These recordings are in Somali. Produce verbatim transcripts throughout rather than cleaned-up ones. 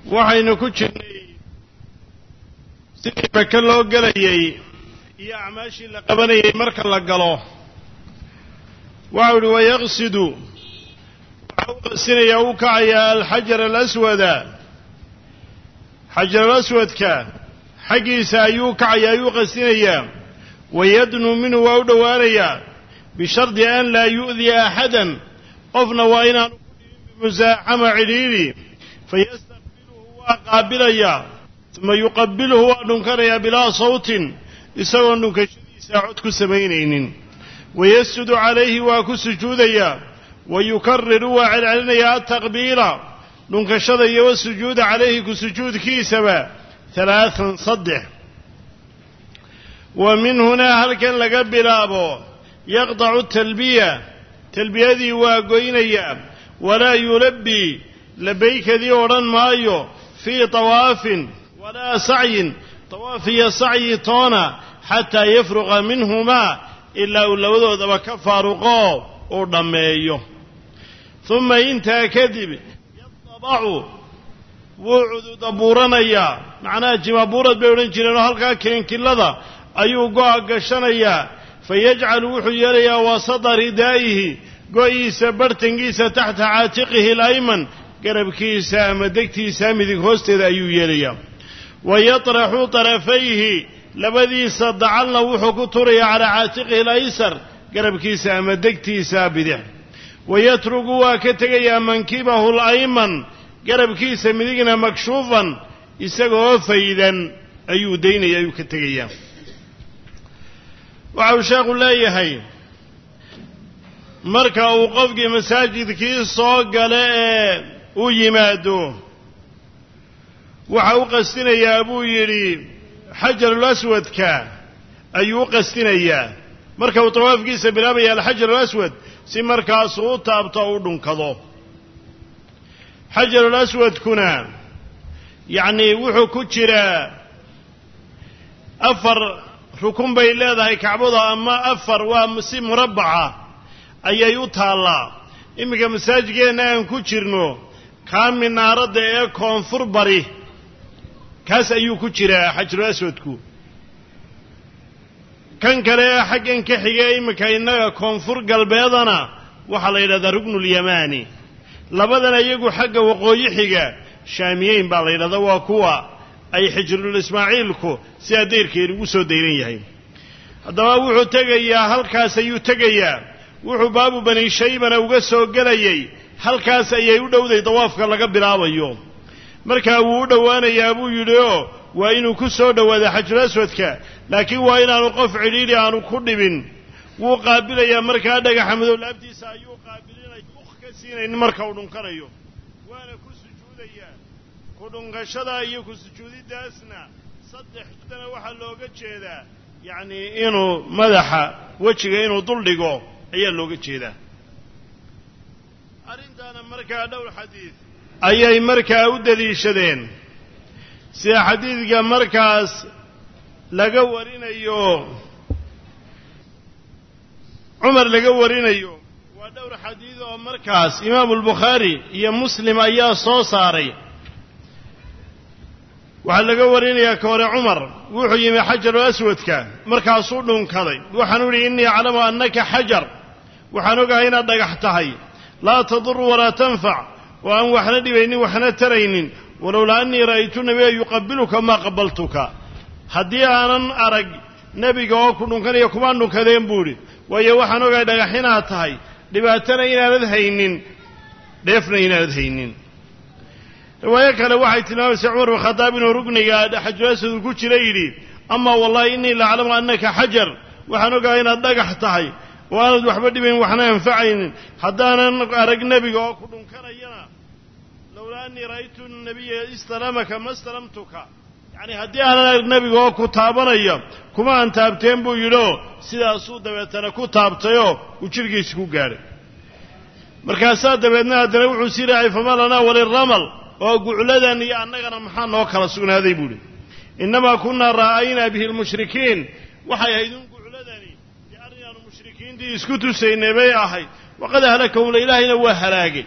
waxaynu ku jirnay sidii maka loo gelayay iyo acmaashii la qabanayay marka la galo waxau uhi wayaqsidu waxa u qasinayaa u kacayaa alxajar alaswada xajar alaswadka xaggiisa ayuu kacayaa ayuu qasinayaa wayadnuu minhu waa u dhowaanayaa bishardi an laa yu'diya axadan qofna waa inaanu ku dhibin bimusaaxama cidhiidhi fayastaqbiluhu waa qaabilayaa uma yuqabiluhu waa dhunkanayaa bilaa sawtin isagoon dhunkashadiisa cod ku samaynaynin wayasjudu calayhi waa ku sujuudayaa wayukariru waa celcelinayaa ataqbiila dhunkashada iyo wasujuuda calayhi ku sujuudkiisaba halaatan saddex wa min hunaa halkan laga bilaabo yaqdacu talbiya talbiyadii waa goynayaa walaa yulabbii labaykadii odhan maayo fii tawaafin walaa sacyin tawaaf iyo sacyi toona xataa yafruqa minhumaa ilaa uu labadoodaba ka faaruqo uu dhammeeyo uma intaa kadib yadabacu wuu cududabuuranayaa macnaha jimaabuurad bay odhan jireen oo halkaa keenkilada ayuu go-a gashanayaa fayajcalu wuxuu yeelayaa wasata ridaa'ihi go-iisa bartankiisa taxta caatiqihi alayman garabkiisa ama degtiisa midig hoosteeda ayuu yeelayaa wayatraxu tarafayhi labadiisa dacalna wuxuu ku turayaa calaa caatiqihi alaysar garabkiisa ama degtiisa bidix wayatrugu waa ka tegayaa mankibahu alayman garabkiisa midigna makshuufan isagoo faydan ayuu daynaya ayuu ka tegayaa waxa uu sheekhu leeyahay marka uu qofkii masaajidkii soo gale ee u yimaado waxa u qastinayaa buu yidhi xajarul aswadka ayuu u qastinayaa marka uu tawaafkiisa bilaabaya alxajarul aswad si markaasuu u taabto o u dhunkado xajarul aswadkuna yacnii wuxuu ku jiraa afar rukun bay leedahay kacbada ama afar waa si murabbaca ayay u taallaa iminka masaajidkeenna aan ku jirno kaa minaaradda ee koonfur bari kaas ayuu ku jiraa xajarul aswadku kan kale ee xaggan ka xiga iminka innaga koonfur galbeedana waxaa la yidhahdaa ruknulyamaani labadana iyagu xagga waqooyi xiga shaamiyeyn baa la yidhahdaa waa kuwa ay xijrul ismaaciilku sidaa dayrkeeda ugu soo dayran yahay haddaba wuxuu tegayaa halkaas ayuu tegayaa wuxuu baabu bani shaybana uga soo gelayay halkaas ayay u dhowday dawaafka laga bilaabayo markaa wuu u dhowaanayaa buu yidhi oo waa inuu ku soo dhowaada xajarul aswadka laakiin waa inaanu qof cidhiidhi aanu ku dhibin wuu qaabilayaa markaa dhagaxa madow laabtiisa ayuu qaabilinay uk ka siinayn marka uu dhunkanayo waana ku sujuudayaa ku dhunkashada iyo ku sujuudiddaasna saddex dana waxaa looga jeedaa yacnii inuu madaxa wejiga inuu dul dhigo ayaa looga jeedaa arrintaana markaa dhowr xadiid ayay markaa u daliishadeen sida xadiidka markaas laga warinayo cumar laga warinayo waa dhowr xadiid oo markaas imaamu albukhaari iyo muslim ayaa soo saaray waxaa laga warinayaa ka hore cumar wuxuu yimi xajarul aswadka markaasuu dhunkaday waxaanu idhi innii aclamu annaka xajar waxaan ogahay inaad dhagax tahay laa tadur walaa tanfac oo aan waxna dhibaynin waxna taraynin walowlaa annii ra'aytu nabiya yuqabiluka maa qabaltuka haddii aanan arag nebiga oo ku dhunkanaya kumaan dhunkadeen buu idhi waayo waxaan ogahay dhagax inaad tahay dhibaatana inaanad haynin dheefna inaanad haynin riwaayo kale waxay tilmaamaysaa cumar bin khadaab inuu rugniga xajarul aswad ku jira yidhi amaa wallahi innii la aclamu annaka xajar waxaan ogahay inaad dhagax tahay oo aanad waxba dhibayn waxna anfacaynin haddaanan arag nebiga oo ku dhunkanayana lowlaa annii ra'aytu nabiya istalamaka ma stalamtuka yacni haddii aanan arag nebiga oo ku taabanaya kuma aan taabteen buu yidhioo sidaasuu dabeetana ku taabtayoo uu jidhkiisi ku gaadhay markaasaa dabeedna haddana wuxuu sii raacay famaa lanaa waliramal oo gucladan iyo annagana maxaa noo kala sugnaaday buu idhi innamaa kunnaa raa'aynaa bihi almushrikiin waxay ahayd un gucladani dee arrin aanu mushrikiintii isku tusaynay bay ahayd waqad ahlakahum la ilaahayna waa halaagay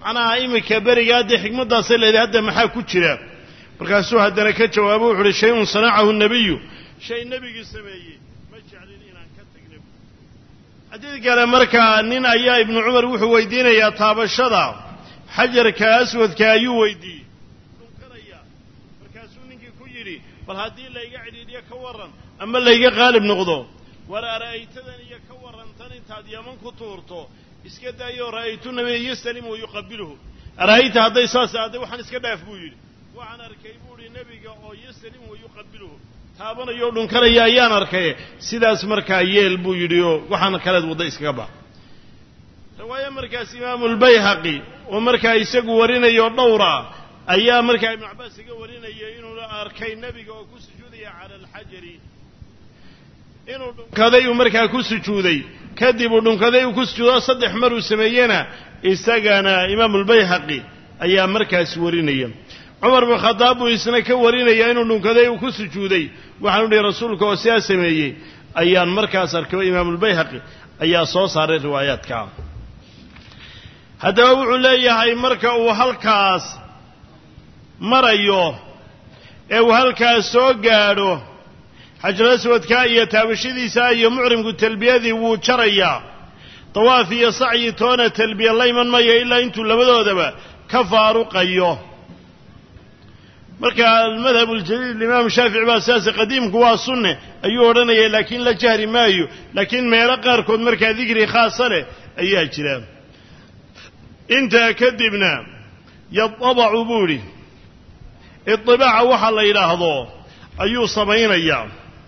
macnaha iminka berigaa dee xikmaddaasay leedahay hadda maxaa ku jira markaasuu haddana ka jawaabo wuxu uhi shay-un sanacahu nebiyu shay nebigii sameeyey ma jeclin inaan ka tagna xadiid kale markaa nin ayaa ibnu cumar wuxuu weydiinayaa taabashada xajarka aswadka ayuu weydiiyey dhunkanaya markaasuu ninkii ku yidhi bal haddii layga cidhiidhiyo ka warran ama layga qaalib noqdo war ara'aytadan iyo ka warrantan intaad yaman ku tuurto iska daayoo ra'aytu nabiya yastalimu wayuqabiluhu ara'ayta hadday saas ahday waxaan iska dhaaf buu yidhi waxaan arkay buu idhi nebiga oo yastalimu wayuqabiluhu taabanayo dhunkanaya ayaan arkay sidaas markaa yeel buu yidhi oo waxaan kaleed wadda iskaga bax riwaayo markaas imaamulbayhaqi oo markaa isagu warinayo dhowra ayaa markaa ibnu cabbaas iga warinaya inuu arkay nebiga oo ku sujuudaya cala alxajari inuu dhunkaday uu markaa ku sujuuday kadib uu dhunkaday uu ku sujuudo saddex mar uu sameeyena isagana imaamulbayhaqi ayaa markaas warinaya cumar bin khadaab buu isna ka warinaya inuu dhunkaday uu ku sujuuday waxaanu dhihi rasuulka oo sidaa sameeyey ayaan markaas arkay imaamulbayhaqi ayaa soo saaray riwaayaadka haddaba wuxuu leeyahay marka uu halkaas marayo ee uu halkaas soo gaadho xajar aswadka iyo taabashadiisa iyo mucrimku talbiyadii wuu jarayaa tawaaf iyo sacyi toona talbiya la iman maya ilaa intuu labadoodaba ka faaruqayo marka almadhab aljadiid imaam shaafici baa sidaas qadiimku waa sunne ayuu odhanayay laakiin la jahri maayo laakiin meelo qaarkood markaa dikri khaasa leh ayaa jira intaa kadibna yadabacu buu idhi idibaaca waxa la yidhaahdo ayuu samaynayaa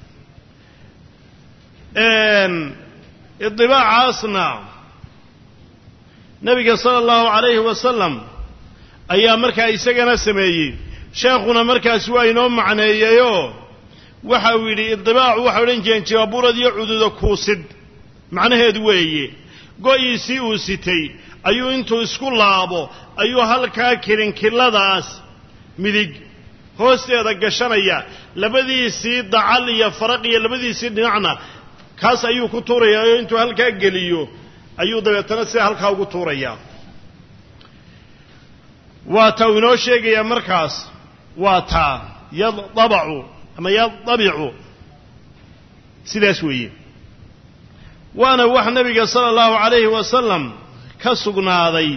idibaacaasna nebiga sala allahu calayhi wasalam ayaa markaa isagana sameeyey sheekhuna markaas waa inoo macneeyeyoo waxa uu yidhi idibaacu waxay odhan jireen jibaaburad iyo cududa kuusid macnaheedu weeye go'iisii uu sitay ayuu intuu isku laabo ayuu halkaa kilinkiladaas midig hoosteeda gashanaya labadiisii dacal iyo faraq iyo labadiisii dhinacna kaas ayuu ku tuurayaa oo intuu halkaa geliyo ayuu dabeetana sida halkaa ugu tuurayaa waa taa uu inoo sheegayaa markaas waa taa yadabacu ama yadabicu sidaas weeye waana wax nebiga sala allahu calayhi wasalam ka sugnaaday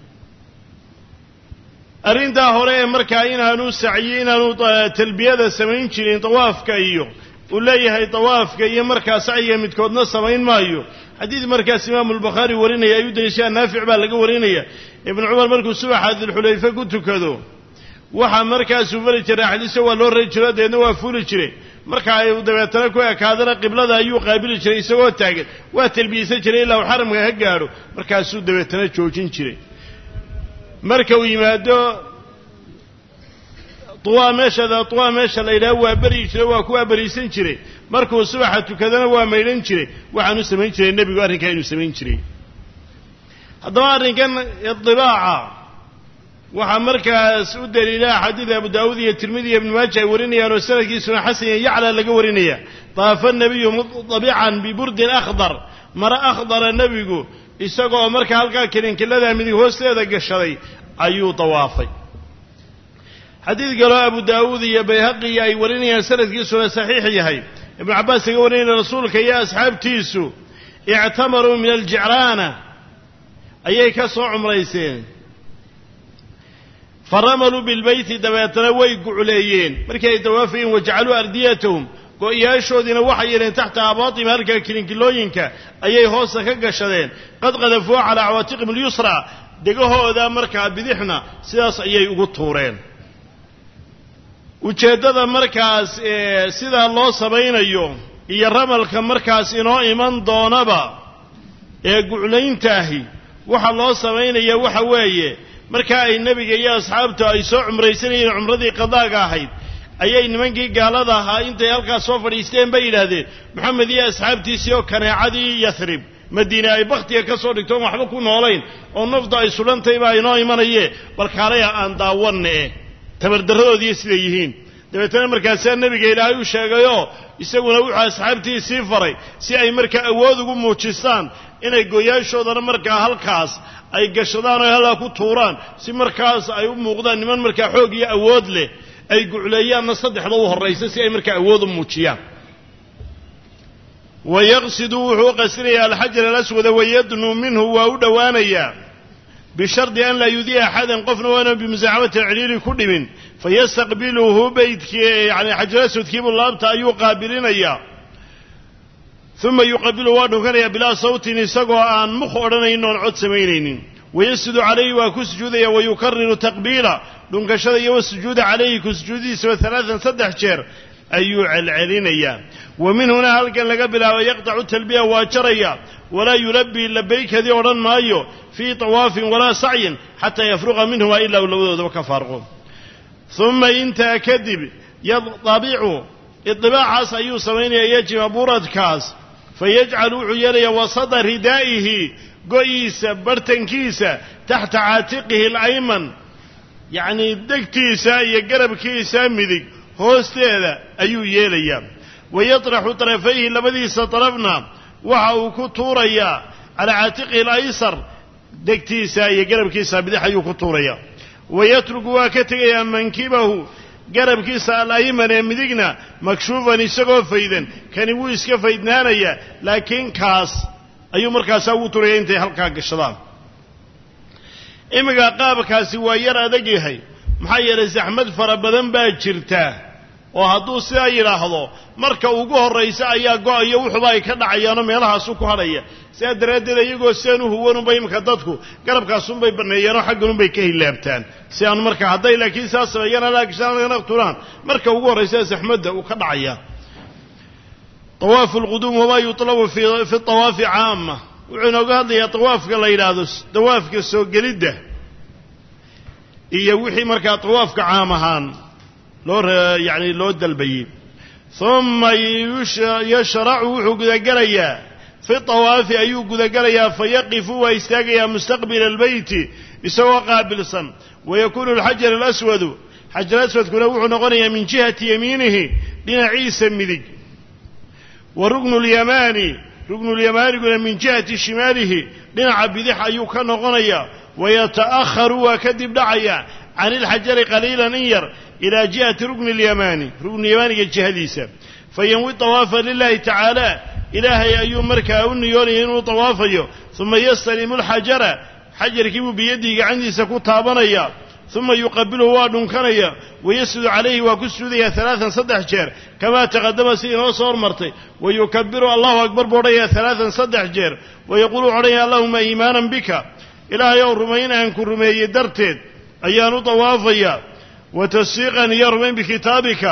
arrintaa hore ee markaa inaanu sacyi inaanu talbiyada samayn jirin tawaafka iyo uu leeyahay tawaafka iyo markaa sacyiga midkoodna samayn maayo xadiid markaas imaamu albukhaari warinaya ayuu daliishaa naafic baa laga warinaya ibnu cumar markuu subaxa dilxulayfe ku tukado waxaa markaasuu fali jiray axadiisa waa loo rari jiro deedna waa fuuli jiray marka ay dabeetana ku ekaadana qiblada ayuu qaabili jiray isagoo taagan waa talbiyeysan jiray ilaa uu xaramka ka gaadho markaasuu dabeetana joojin jiray marka uu yimaado tuwaa meeshada tuwaa meesha la yidhaha waa beryi jiray waa kuwaa beriisan jiray markuu subaxa tukadana waa maydhan jiray waxaanu samayn jiray nebigu arrinkaa inuu samayn jiray haddaba arrinkan idibaaca waxaa markaas u daliila xadiid abu daawuud iyo tirmidi iyo ibnu maaja ay warinayaan oo sanadkiisuna xasan iyo yacla laga warinaya daafa nebiyu mudabican biburdin akhdar mara akhdara nebigu isagoo markaa halkaa kilinkilada midig hoosteeda gashaday ayuu dawaafay xadiid kaloo abu daawuud iyo bayhaqiya ay warinayaan sanadkiisuna saxiix yahay ibnu cabbaas laga warinaya rasuulka iyo asxaabtiisu ictamaruu min aljicraana ayay ka soo cumrayseen faramaluu bilbeyti dabeetana way gucleeyeen markii ay dawaafayeen wajacaluu ardiyatahum go-iyaashoodiina waxay yeeleen taxta abaatima halkaa kilinkilooyinka ayay hoosta ka gashadeen qad qadafuu calaa cawaatiqim alyusra degahooda markaa bidixna sidaas ayay ugu tuureen ujeeddada markaas ee sidaa loo samaynayo iyo ramalka markaas inoo iman doonaba ee guclayntaahi waxa loo samaynaya waxa weeye markaa ay nebiga iyo asxaabtu ay soo cumraysanayeen cumradii qadaaga ahayd ayay nimankii gaalada ahaa intay halkaas soo fadhiisteen bay yidhaahdeen moxamed iyo asxaabtiisii oo kaneecadii yathrib madiine ay bakhtiga ka soo dhigtoon waxba ku noolayn oo nafdu ay sudhantay baa inoo imanayee bal kaalaya aan daawanne eh tabardarradoodiiyo siday yihiin dabeetana markaasaa nebiga ilaahay u sheegayoo isaguna wuxuu asxaabtiisii faray si ay markaa awood ugu muujistaan inay goyaashoodana markaa halkaas ay gashadaan oo halkaa ku tuuraan si markaas ay u muuqdaan niman markaa xoog iyo awood leh ay gucleeyaanna saddexda u horraysa si ay markaa awood u muujiyaan wayaqsidu wuxuu qasrinayaa alxajar alaswada wayadnuu minhu waa u dhowaanayaa bishardi an laa yudii'a axadan qofna waana bimusaacamati alciriiri ku dhimin fayastaqbiluhu beydkii yani xajar aswadkiibuu laabta ayuu qaabilinayaa uma yuqabilu waa dhunkanayaa bilaa sawtin isagoo aan mukh odhanaynin oon cod samaynaynin wayasjudu calayhi waa ku sujuudaya wayukariru taqbiila dhunkashada iyo wasujuuda calayhi ku sujuudidiisaba alaaan saddex jeer ayuu celcelinayaa wa min hunaa halkan laga bilaabo yaqtacu talbiya waa jaraya walaa yulabbii labaykadii odhan maayo fii tawaafin walaa sacyin xataa yafruqa minhumaa ilaa uu labadoodaba ka faarqo uma intaa kadib yadabicu idibaacaas ayuu samaynayaa yajima buradkaas fayajcalu wuxuu yeelayaa wasada ridaa'ihi go'iisa bartankiisa taxta caatiqihi alayman yacnii degtiisa iyo garabkiisa midig hoosteeda ayuu yeelayaa wayatraxu tarafayhi labadiisa tarafna waxa uu ku tuurayaa calaa caatiqihi alaysar degtiisa iyo garabkiisa bidix ayuu ku tuurayaa wayatruku waa ka tegayaa mankibahu garabkiisa alayman ee midigna makshuufan isagoo faydan kani wuu iska faydnaanayaa laakiin kaas ayuu markaasaa ugu tuuraya intay halkaa gashadaan iminka qaabkaasi waa yar adag yahay maxaa yeelay saxmad fara badan baa jirta oo hadduu sidaa yidhaahdo marka ugu horraysa ayaa go-ayo wuxuba ay ka dhacayaanoo meelahaasu ku hadhaya sidaa daraaddeed iyagoo sidan u huwanunba iminka dadku garabkaasunbay banneeyeenoo xagganunbay ka hilaabtaan si aan marka hadday laakiin saa sameeyaan alaagishana turaan marka ugu horraysa saxmadda uu ka dhacaya tawaafu alquduum wamaa yutlabu fi fi tawaafi caama wuxuu inooga hadlayaa tawaafka la yidhaahdo tawaafka soo gelidda iyo wixii markaa tawaafka caam ahaan loo yacni loo dalbayey uma yashracu wuxuu gudagelayaa fi tawaafi ayuu gudagelayaa fayaqifu waa istaagayaa mustaqbila albeyti isagoo qaabilsan wayakuunu alxajar alaswadu xajar aswadkuna wuxuu noqonayaa min jihati yamiinihi dhinaciisa midig wa ruknu lyamaani ruknulyamaaniguna min jihati shimaalihi dhinaca bidix ayuu ka noqonayaa wayata'aharu waa kadib dhacayaa can ilxajari qaliilan in yar ilaa jihati rukni اlyamaani ruknulyamaaniga jihadiisa fayanwi طawaafa lilahi tacaala ilaahay ayuu markaa u niyoonaya inuu طawaafayo uma yastalimu اlxajara xajarkiibuu biyadihi gacantiisa ku taabanaya uma yuqabiluhu waa dhunkanaya wayasjudu calayhi waa ku sujuudaya alaaan saddex jeer kamaa taqadama si inoo soo hormartay wayukabiru allahu akbar buu odhanaya alaaan saddex jeer wayaquulu wuxu odhanaya allahuma iimaanan bika ilaahay ow rumayn aan ku rumeeyey darteed ayaan u dawaafayaa wa tasdiiqan iyo rumayn bikitaabika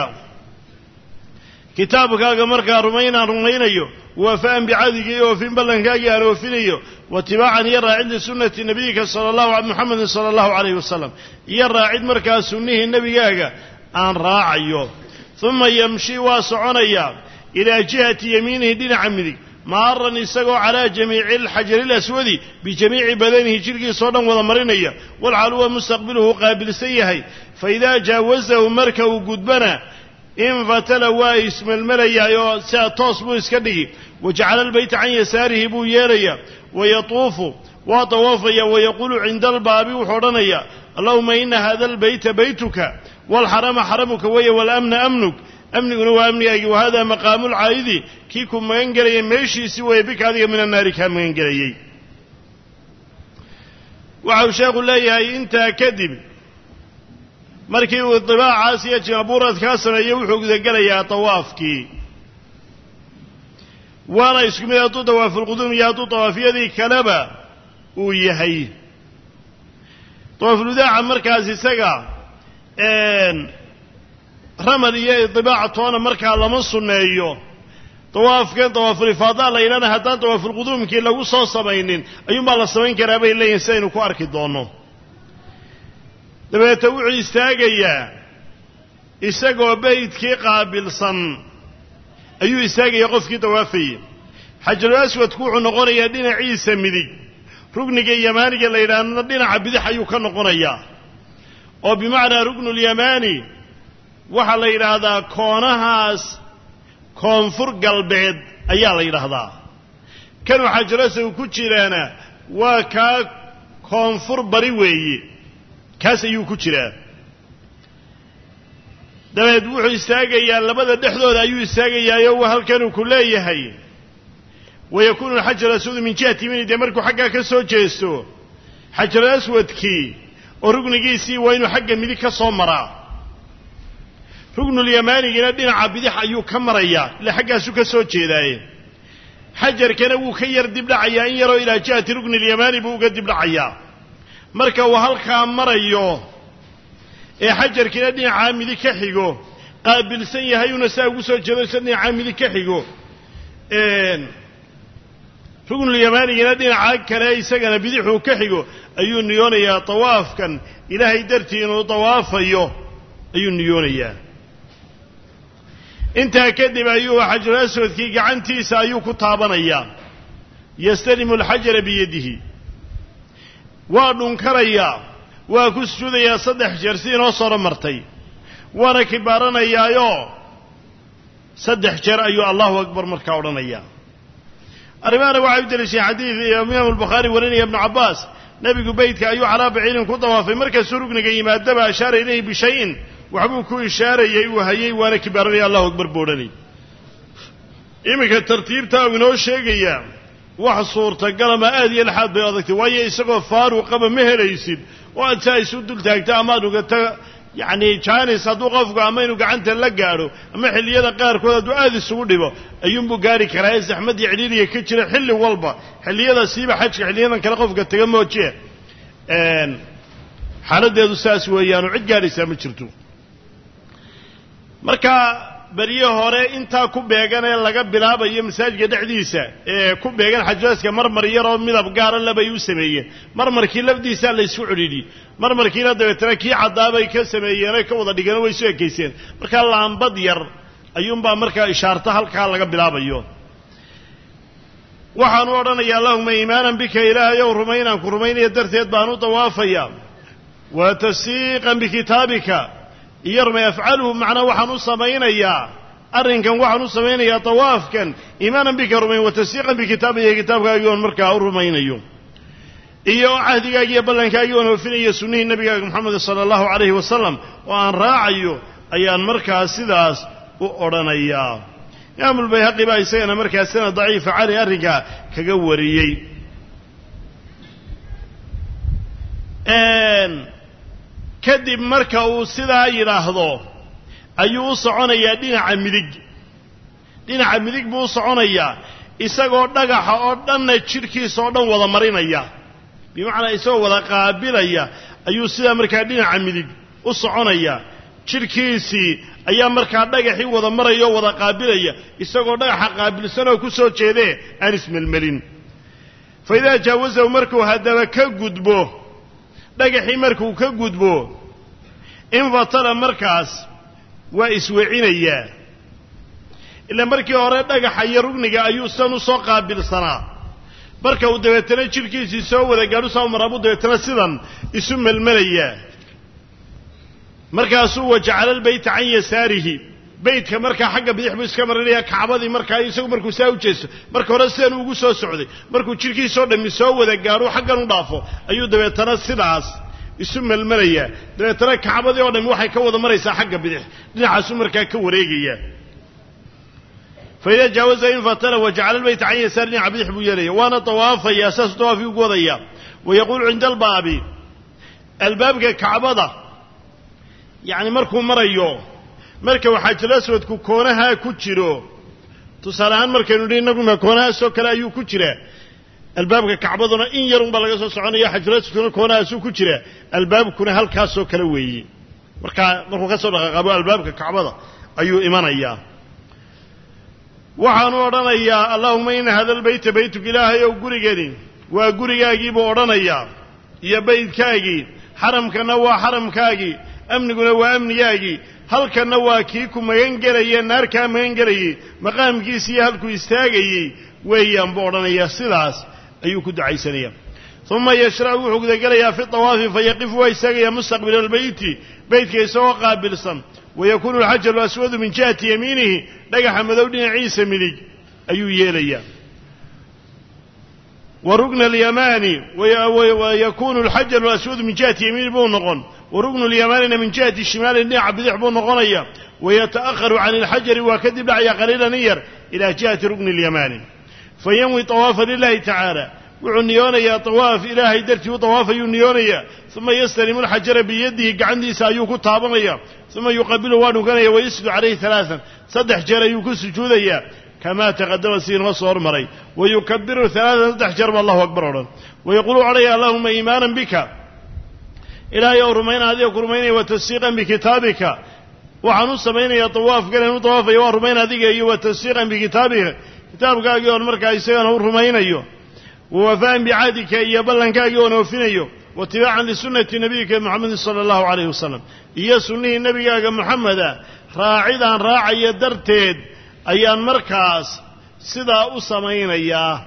kitaabkaaga markaa rumaynaan rumaynayo waafa'an bicahdigii oofin ballankaagii aan oofinayo watibaacan iyo raacid lisunnati nebiyika sala allahu muxamedin sala allahu calayhi wasalam iyo raacid markaa sunnihii nebigaaga aan raacayo uma yamshi waa soconayaa ilaa jihati yamiinihi dhinaca midig maaran isagoo calaa jamiici alxajari alaswadi bijamiici badanihi jidhkiisao dhan wada marinaya walxaal huwa mustaqbiluhu qaabilsan yahay faidaa jaawazahu marka uu gudbana infatala waa ismelmelayaa oo sidaa toos buu iska dhigi wajacala albayta can yasaarihi buu yeelayaa wayatuufu waa tawaafaya wayaquulu cinda albaabi wuxuu odhanayaa allahuma ina hada albayta baytuka waalxarama xaramuka weeye waalamna amnuk amniguna waa amnigaagii wahada maqaamu lcaayidi kii ku magan gelayay meeshiisii weeye bika adiga min annaari kaa magan gelayey waxau sheekhu leeyahay intaa kadib markii uu idibaacaas iyo jinabuuradkaa sameeyey wuxuu gudagelayaa tawaafkii waana isku mid hadduu tawaafulquduum iyo hadduu tawaafyadii kaleba uu yahay tawaafuludaaca markaas isaga ramal iyo idibaac toona markaa lama sunneeyo tawaafkan tawaafulifaada la yidhahna haddaan tawaafulquduumkii lagu soo samaynin ayuunbaa la samayn karaa bay leeyihin sidaynu ku arki doonno dabeete wuxuu istaagayaa isagoo beydkii qaabilsan ayuu istaagayaa qofkii tawaafayey xajaru aswadku wuxuu noqonayaa dhinaciisa midig rugniga yamaaniga la yidhaahna dhinaca bidix ayuu ka noqonayaa oo bimacnaa ruknulyamaani waxaa la yidhaahdaa koonahaas koonfur galbeed ayaa la yidhaahdaa kanuu xajaru aswadku ku jiraana waa kaa koonfur bari weeye kaas ayuu ku jiraa dabeed wuxuu istaagayaa labada dhexdooda ayuu istaagayaayo waa halkanuu ku leeyahay wayakuunu alxajaru aswadu min jihati yamiini dee markuu xaggaa ka soo jeesto xajaru aswadkii oo rugnigiisii waa inuu xagga midig ka soo maraa rugnulyamaanigina dhinaca bidix ayuu ka marayaa ila xaggaasuu ka soo jeedaaye xajarkana wuu ka yar dibdhacayaa in yaroo ilaa jihati rugnilyamaani buu uga dibdhacayaa marka uu halkaa marayo ee xajarkiina dhinacaa midig ka xigo qaabilsan yahay una saa ugu soo jeedo isa dhinacaa midig ka xigo rugnulyamaanigina dhinacaa kale isagana bidixuu ka xigo ayuu niyoonayaa tawaafkan ilaahay dartii inuu tawaafayo ayuu niyoonayaa intaa kadib ayuu xajaru aswadkii gacantiisa ayuu ku taabanayaa yastalimu alxajara biyadihi waa dhunkanayaa waa ku sujuudayaa saddex jeer si inoo soo martay waana kibaaranayaayo saddex jeer ayuu allahu akbar markaa odhanayaa arrimaana waxay u deliishay xadiid imaamu albukhaari warinaya ibnu cabbaas nebigu beydka ayuu calaa baciirin ku dawaafay markaasuu rugniga yimaadaba ashaara ilayhi bishayin waxbuu ku ishaarayay uu hayay waana kibaaranaya allahu akbar buu odhanay iminka tartiibtaa uu inoo sheegayaa wax suurtagalama aad iyo laxaad bay adagtay waayo isagoo faaruqaba ma helaysid oo aad saa isu dul taagta amaad ugata yacni jaanis hadduu qofku ama inuu gacanta la gaadho ama xilliyada qaarkood hadduu aad isugu dhibo ayuunbuu gaari karaa ee saxmad iyo cidhiiriga ka jira xilli walba xilliyada siiba xajka xilliyadan kale qofka taga moojiye xaaladdeedu saas weeyaanoo cid gaadhaysaa ma jirto marka berye hore intaa ku beegan ee laga bilaabayo masaajidka dhexdiisa ee ku beegan xajaska marmar yaroo midab gaara labay u sameeyeen marmarkii lafdiisaa la isku cudhidhiyey marmarkiina dabeetana kii caddaabay ka sameeyeen ay ka wada dhigeen way isu ekayseen markaa laambad yar ayuunbaa markaa ishaarta halkaa laga bilaabayo waxaanu odhanayaa allahuma iimaanan bika ilaahayow rumaynaan ku rumaynaya darteed baan u dawaafayaa wa tasdiiqan bikitaabika iyo rumay afcaluhu macnaa waxaan u samaynayaa arrinkan waxaan u samaynayaa tawaafkan iimaanan bika rumayn wa tasdiiqan bikitaabihi kitaabkaagii oon markaa u rumaynayo iyo cahdigaagii iyo ballankaaggii oon oofinayo sunnihii nabigaaga moxamed sala allahu calayhi wasalam oo aan raacayo ayaan markaa sidaas u odhanayaa imaamulbayhaqi baa isagana markaa sanad daciifa cali arrinkaa kaga wariyey kadib marka uu sidaa yidhaahdo ayuu u soconayaa dhinaca midig dhinaca midig buu u soconayaa isagoo dhagaxa oo dhanna jidhkiisa oo dhan wada marinaya bimacnaa isagoo wada qaabilaya ayuu sidaa markaa dhinaca midig u soconayaa jidhkiisii ayaa markaa dhagaxii wada maraya oo wada qaabilaya isagoo dhagaxa qaabilsanoo ku soo jeedee aan ismelmelin fa idaa jaawasahu markuu haddaba ka gudbo dhagaxii markuu ka gudbo infatala markaas waa iswecinayaa ilaa markii hore dhagaxa iyo rugniga ayuu san u soo qaabilsanaa marka uu dabeetana jidhkiisii soo wada gaadhu saa maraabuu dabeetana sidan isu melmelayaa markaasuu wajacala albayta can yasaarihi beydka markaa xagga bidix buu iska marinaya kacbadii markaa isagu markuu saa u jeesto marka hore sidan ugu soo socday markuu jidhkiisoo dhammi soo wada gaadho xaggan u dhaafo ayuu dabeetana sidaas isu melmelayaa dabeetana kacbadii oo dhammi waxay ka wada maraysaa xagga bidix dhinacaasuu markaa ka wareegayaa fa idaa jaawaza infatala wajacala albayta can yasaari dhinaca bidix buu yeelaya waana dawaafayaa saasuu dawaafii ugu wadayaa wayaquulu cinda albaabi albaabka kacbada yacni markuu marayo marka uu xajaru aswadku koonahaa ku jiro tusaale ahaan markaynu dhi innaguma koonahaasoo kale ayuu ku jiraa albaabka kacbaduna in yarunbaa laga soo soconaya xajaru aswadkuna koonahaasuu ku jiraa albaabkuna halkaasoo kale weeye markaa markuu ka soo dhaqaaqaabo albaabka kacbada ayuu imanayaa waxaanu odhanayaa allaahuma ina hada albayta baytuk ilaahay ow gurigani waa gurigaagii buu odhanayaa iyo baydkaagii xaramkana waa xaramkaagii amniguna waa amnigaagii halkanna waa kii ku magan gelaya naarkaa magan gelayey maqaamkiisiiyo halkuu istaagayey weeyaan buu odhanayaa sidaas ayuu ku ducaysanayaa uma yashracu wuxuu gudagelayaa fi tawaafi fayaqifu waa istaagayaa mustaqbila albeyti beytka isagoo qaabilsan ويكون الحجر الأسود من جهة يمينه دقح مدودين عيسى مليك أيو يليا وركن اليماني ويكون الحجر الأسود من جهة يمين بونغون وركن اليماني من جهة الشمال النعب بذح بونغونيا ويتأخر عن الحجر وكذب لعيا قليلا نير إلى جهة ركن اليماني فينوي طواف لله تعالى وعنيونيا طواف إلهي درتي وطواف ينيونيا ثم يستلم الحجر بيده قعندي سايوكو طابنيا ثم يقبله وانوكنيا ويسجد عليه ثلاثا صدح جر يوكو سجوديا كما تقدم سين وصور مري ويكبر ثلاثا صدح جر الله أكبر ويقول عليه اللهم إيمانا بك إلى يوم رمين هذه كرمين وتسيقا بكتابك وعنص بين يطواف قال طواف يوم رمين هذه وتسيقا بكتابك كتابك أجيون مركا يسيان ورمين أيوه ووفاء بعهدك يبلنك أجيون وفين واتباعا لسنة نبيك محمد صلى الله عليه وسلم هي سنة النبي محمد راعدا راعي درتيد أيان مركز سدا أسمين إياه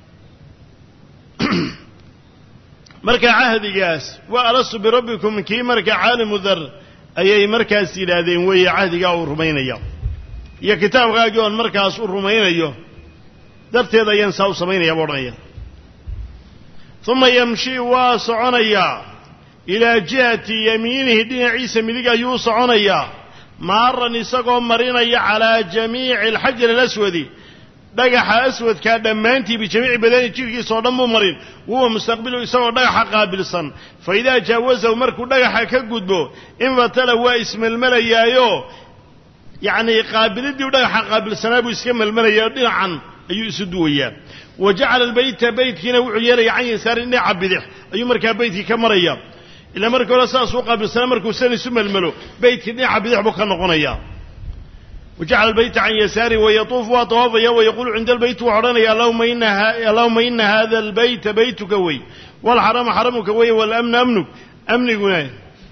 مركز عهد جاس وألست بربكم كي مركز عالم ذر أي مركز سيدادين وهي عهد جاو الرمين إياه يا كتاب غاجون مركز الرمين إياه درتيد أيان ساو سمين إياه ورنيا ثم يمشي واسعنيا إلى جهة يمينه دين عيسى ملقا يوسعنيا مارا نسقوا مرينيا على جميع الحجر الأسود دقح أسود كان دمانتي بجميع بدن جيفكي صدمه مرين وهو مستقبله يسوى دقح قابل صن فإذا جاوزه مركو دقح كقدبه إن فتلوا اسم المليايو يعني قابل دي ودقح قابل سنابو اسم المليايو دين عن أيو سدويا وجعل البيت بيت هنا وعيالي عن يسار إني عبدح أيو مركا بيتي كمريا إلا مركو لساس وقابل سنة مركو سنة سم الملو بيت هنا عبدح بكا نقنيا وجعل البيت عن يساره ويطوف وطوافيا ويقول عند البيت وعرنا اللهم إن اللهم إن هذا البيت بيتك وي والحرم حرمك وي والأمن أمنك أمنك وي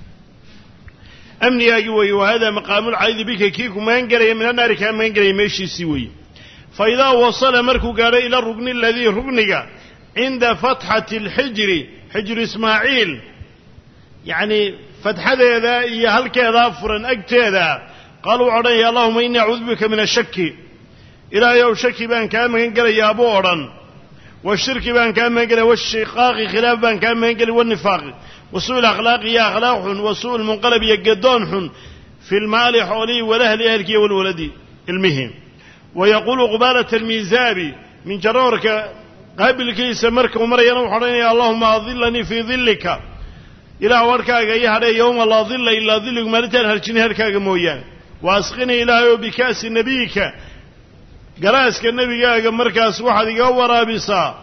أمني يا وي وهذا مقام العيد بك كيك ما ينقري من النار كان ما ينقري ماشي سوي فإذا وصل مركو قال إلى الركن الذي ركنك عند فتحة الحجر حجر إسماعيل يعني فتحة ذا هل كذا فرن أكتذا قالوا عليه اللهم إني أعوذ بك من الشك إلى يوم شك بان كان من قال يا بورا والشرك بان كان من قال والشقاق خلاف بان كان من قال والنفاق وسوء الأخلاق يا أخلاق وسوء المنقلب يقدون في المال حولي والأهل أهلك والولد المهم ويقول قبالة الميزاب من جرورك قبل كيس مرك ومرينا وحريني اللهم أظلني في ظلك إلى وركاك يهدي يوم لا ظل إلا ظلك مالتين هرشني هركاك مويان واسقني إلهي بكاس نبيك قراسك النبي قال مركز واحد يقور بصا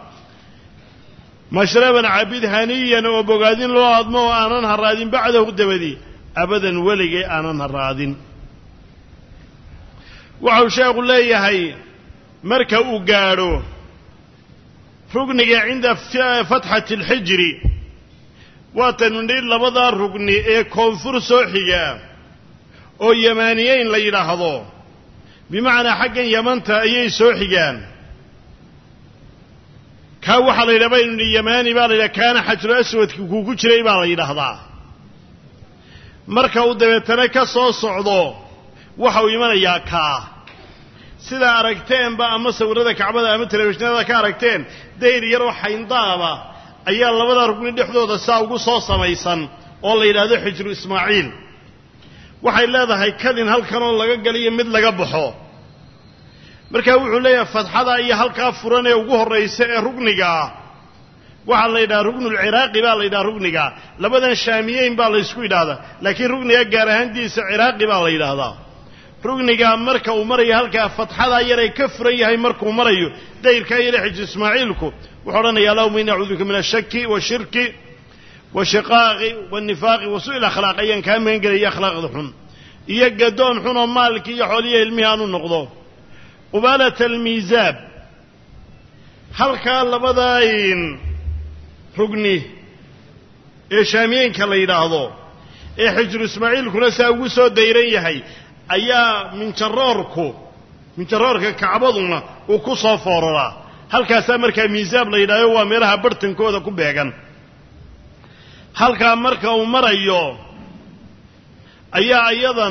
مشربا عبيد هنيا وبقادين لو أضموا آنان هرادين بعده الدبدي أبدا ولقي آنان هرادين وعوشا يقول لي يهي مركا أقارو رقني عند فتحة الحجر واتنندين لبضا رقني اي كونفور سوحيا او يمانيين ليلاحظو بمعنى حقا يمنتا ايي سوحيان كاوحا ليلبين اليماني بالي كان حجر اسود كوكو جري بالي يلاحظا مركا ودبتنا كسو صعدو waxau imanayaa ka sida aragteen ba ama sawirada kacbada ama telefishinada ka aragteen dayr yar oo xayndaaba ayaa labada rugni dhexdooda saa ugu soo samaysan oo la yiraahdo xijru ismaaciil waxay leedahay kadin halkan oo laga galiyo mid laga baxo marka wuxuu leeyahay fadxada iyo halka furan ee ugu horeysa ee rugniga waxa la yiraahdo rugnul iraaqi baa la yiraahdo rugniga labadan shaamiyeen baa la isku yiraahdaa laakiin rugniga gaar ahaantiisa iraaqi baa la yiraahdaa rugniga marka uu marayo halka fatxada yar ay ka furan yahay marka uu marayo dayrka yar xij ismaaciilku wuxuu oranayaa allahumma inna a'udhuka min ash-shakki wash-shirki wash-shiqaqi wan-nifaqi wa su'il akhlaqiyan ka meen galay akhlaaqda xun iyo gadoon xun oo maalki iyo xooliye ilmihi aanu noqdo qubalat al-mizab halka labadayn rugni ee shaamiyeenka la yiraahdo ee xij ismaaciilkuna saa ugu soo dayran yahay ayaa min jaroorku min jaroorka kacbaduna uu ku soo foorara halkaas markaa miisaab la yiraahdo waa meelaha bartankooda ku beegan halka marka uu marayo ayaa ayadana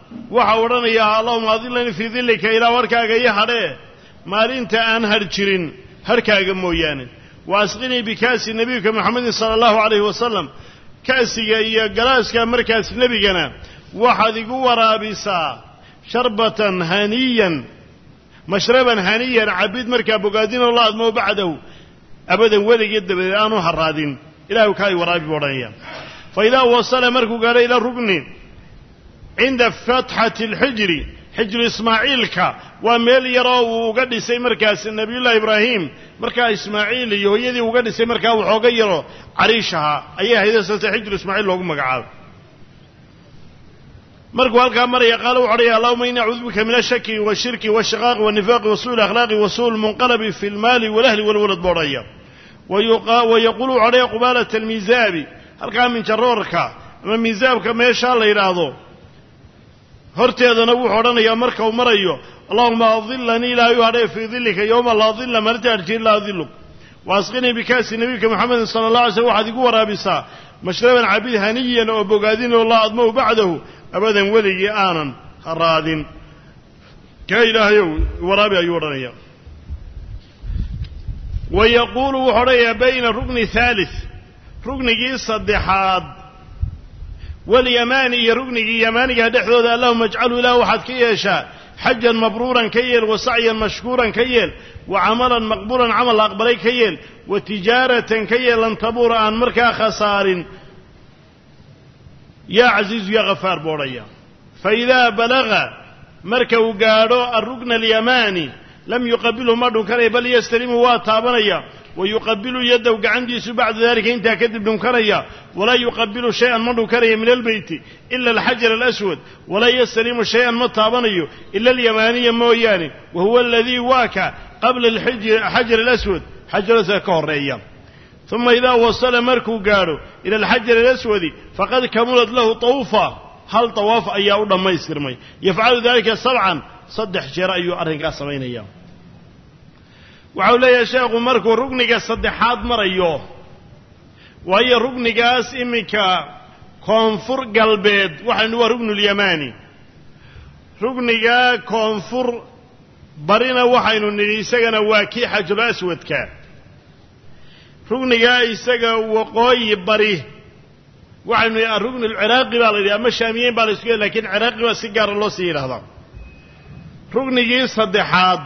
waxa odhanayaa allahuma adilanii fii dillika ilaa harkaaga iyo hadhee maalinta aan har jirin harkaaga mooyaane wa asqinii bikaasi nebiyuka moxamedin sala allahu calayhi wasalam ka'siga iyo galaaska markaas nebigana waxaad igu waraabisaa sharbatan haniyan mashraban haniyan cabid markaa bogaadinoo la admoo bacdahu abadan weligii dabadeed aanu haraadin ilaahu kaa i waraabi buu odhanaya fa idaa wasala markuu gaadho ila rugni cinda fatxati alxijri xijru ismaaciilka waa meel yaroo uu uga dhisay markaas nebiyullaahi ibraahim markaa ismaaciil iyo hooyadii uga dhisay markaa waxooga yaro cariishaha ayay ahayd saase xijru ismaaciil loogu magacaabo markuu halkaa maraya qaala wuxu odhaya allahuma inni acuudu bika min ashaki washirki washiqaaqi wanifaaqi wasuui lakhlaaqi wasuu lmunqalabi fi lmaali walahli walwalad buu odhaya wayaquulu wuxu odhaya qubaalata almiisaabi halkaa minjaroorka ama miisaabka meeshaa la yidhaahdo horteedana wuxuu odhanayaa marka uu marayo allahuma adilanii ilaahay u hadhee fii dillika yowma laa dilla maalinta arji illaa dilluk wa asqinii bikaasi nebiyuka moxamedin sala allah alay slm waxaad igu waraabisaa mashraban cabid haniyan oo bogaadinoo laa admow bacdahu abadan weligii aanan haraadin kaa ilaahayow waraabi ayuu odhanaya wa yaquulu wuxuu odhanayaa bayna rugni haalis rugnigii saddexaad walyamaani iyo rugnigii yamaaniga dhexdooda allahuma ajcalu ilaah waxaad ka yeeshaa xajan mabruuran ka yeel wa sacyan mashkuuran ka yeel wa camalan maqbuulan camal aqbalay ka yeel wa tijaaratan ka yeel lan tabuura aan markaa khasaarin yaa casiizu yaa ghafaar buu odhaya fa idaa balaga marka uu gaadho arrugna alyamaani lam yuqabilhu ma dhunkanaya bal yastalimu waa taabanaya wayuqabilu yaddahu gacantiisu bacda dalika intaa kadib dhunkanaya walaa yuqabilu shay-an ma dhunkanaya min albeyti ila alxajar alaswad walaa yastalimu shay-an ma taabanayo ila alyamaaniya mooyaane wa huwa aladii waaka qabla alxajar alaswad xajar aswad ka horreeya uma idaa wasala markuu gaadho ila alxajar alaswadi faqad kamulat lahu tawfa hal tawaaf ayaa u dhammaystirmay yafcalu dalika sabcan saddex jeer ayuu arrinkaas samaynaya waxau leeyahay sheekhu markuu rugniga saddexaad marayo waayo rugnigaas iminka koonfur galbeed waxaynu waa rugnulyamaani rugniga koonfur barina waxaynu nidhi isagana waa kii xajul aswadka rugnigaa isaga waqooyi bari waxaynu nidhi arugnu alciraaqi baa la yidhi ama shaamiyeyn baa la isku yidhi lakiin ciraaqi baa si gaara loo sii yidhahdaa rugnigii saddexaad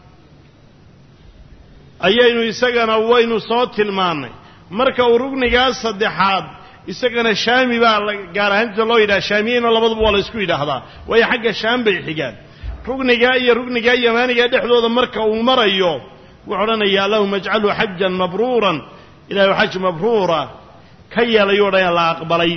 ayaynu isagana waynu soo tilmaannay marka uu rugnigaas saddexaad isagana shaami baa gaar ahaantiisa loo yidhaha shaamiyeyna labaduba waa la isku yidhaahdaa waayo xagga shaam bay xigaan rugnigaa iyo rugnigaa yamaaniga dhexdooda marka uu marayo wuxuu odhanayaa allahuma ajcalhu xajan mabruuran ilaahu xaj mabruura ka yeelayuu odhanaya la aqbalay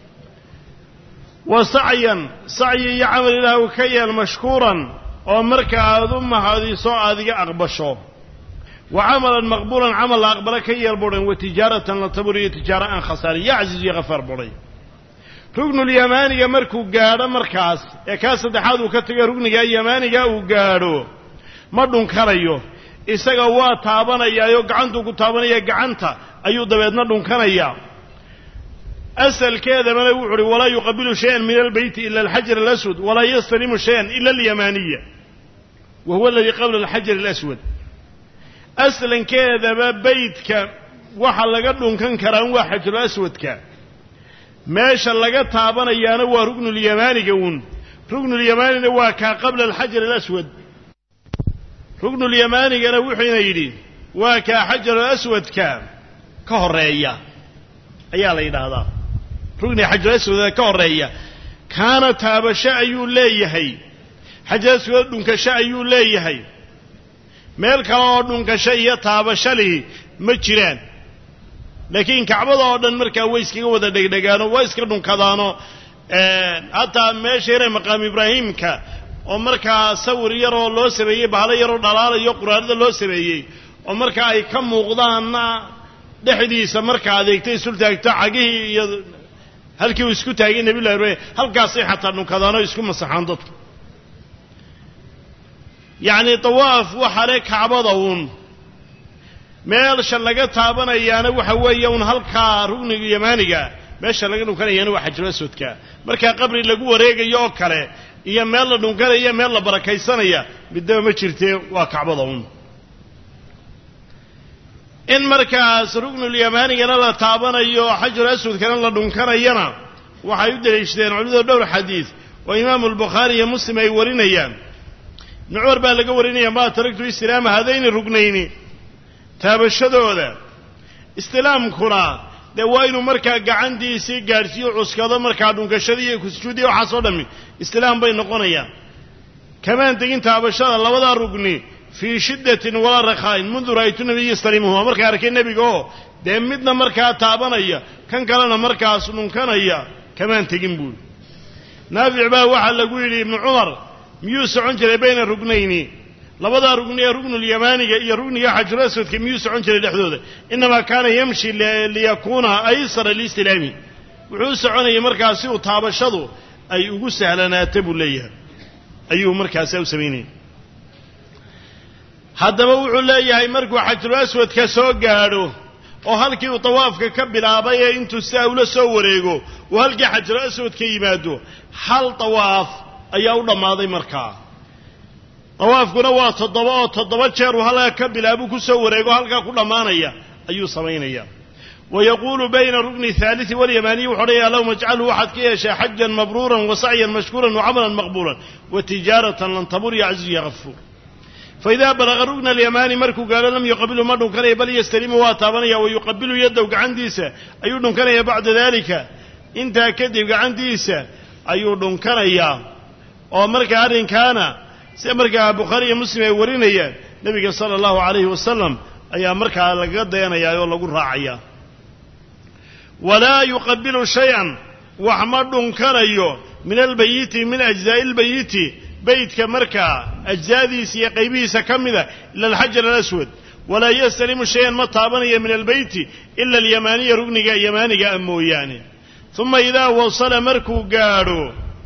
wa sacyan sacyi iyo camal ilaahu ka yeel mashkuuran oo marka aad u mahadiso aad iga aqbasho wa camalan maqbuulan camal la aqbala ka yeel buudhan wa tijaaratan la tabur iyo tijaaro aan khasaarin yaa casiiz iyo ghafaar buudhay rugnulyamaaniga markuu gaadho markaas ee kaa saddexaad uu ka tago rugniga yamaaniga uu gaadho ma dhunkanayo isaga waa taabanayaayo gacantuu ku taabanaya gacanta ayuu dabeedna dhunkanayaa asalkeedabana wuxu uhi walaa yuqabilu shayan min albeyti ila alxajar alaswad walaa yastalimu shayan ila alyamaaniya wa huwa aladii qabla alxajar alaswad aslankeedaba beytka waxa laga dhunkan karaan waa xajul aswadka meesha laga taabanayaana waa rugnulyamaaniga uun rugnulyamaanina waa kaa qabla alxajar alaswad rugnulyamaanigana wuxuuna yidhi waa kaa xajarul aswadka ka horreeya ayaa la yidhaahdaa rugniga xajarul aswadka ka horreeya kaana taabasho ayuu leeyahay xajarul aswad dhunkasho ayuu leeyahay meel kale oo dhunkasho iyo taabasho lihi ma jiraan laakiin kacbada oo dhan markaa way iskaga wada dhegdhegaano waa iska dhunkadaano hataa meesha yare maqaam ibraahimka oo markaa sawir yaroo loo sameeyey bahalo yaroo dhalaalayo quraanada loo sameeyey oo markaa ay ka muuqdaanna dhexdiisa markaa adeegtay sultaagto cagihii iyo halkii uu isku taagay nabiyullahi ibraahim halkaasay xataa dhunkadaano isku masaxaan dadku yacni tawaaf waxa le kacbada uun meelsha laga taabanayaana waxa weeye un halkaa rugniga yamaaniga meesha laga dhunkanayaana waa xajul aswadka markaa qabri lagu wareegayo oo kale iyo meel la dhunkanaya meel la barakaysanaya midaba ma jirtee waa kacbada un in markaas ruknul yamaanigana la taabanayo xajar aswadkana la dhunkanayana waxay u daliishadeen culimada dhowr xadiis oo imaamu al-Bukhari iyo Muslim ay warinayaan ibn Umar baa laga warinaya ma taragtu islaam hadayni rugnayni taabashadooda islaamkuna de waa inuu markaa gacantiisii gaarsiiyo cuskado markaa dhunkashadii ku sujuudiyo waxa soo dhami islaam bay noqonayaan kamaan tegin taabashada labada rugni fi shiddatin wala rakhayn mundu ra'aytu nabiyyi sallallahu markaa arkay nabiga oo de midna markaa taabanaya kan kalena markaas dhunkanaya kamaan tegin buu naafic baa waxa lagu yiri ibn Umar miyuu socon jiray bayna rugnayni labada rugni ee rugnul yamaaniga iyo rugniga xajar aswadka miyuu socon jiray dhexdooda inma kaana yamshi liyakuna aysara liislaami wuxuu soconayay markaas si uu taabashadu ay ugu sahlanaato buu leeyahay ayuu markaas u sameeyay haddaba wuxuu leeyahay markuu xajar aswadka soo gaadho oo halkii uu tawaafka ka bilaabay ee intuu saa ula soo wareego oo halkii xajar aswadka yimaado hal tawaaf ayaa u dhamaaday markaa tawaafkuna waa toddoba oo toddoba jeer uu halka ka bilaabo ku soo wareego halka ku dhamaanaya ayuu sameeynaya ويقول بين الركن الثالث واليماني وحريه اللهم اجعله واحد كيشا حجا مبرورا وسعيا مشكورا وعملا مقبولا وتجارة لن تبور يا عزيز يا غفور فإذا بلغ الركن اليماني مركو قال لم يقبله مرن كان بل يستلم واتابنيا ويقبل يده وقعنديسا أيضا كان بعد ذلك انت كذب قعنديسا أيضا كان يا ومركا هذين كان سمركا بخاري مسلم ورينيا نبي صلى الله عليه وسلم أي مركا لقدينا يا والله قل راعيا ولا يقبل شيئا وحمد كريو من البيت من أجزاء البيت بيت كمركا أجزادي سيقيبي سكمدة إلا الحجر الأسود ولا يستلم شيئا مطابني من البيت إلا اليماني ركنك يمانك أموياني ثم إذا وصل مركو قارو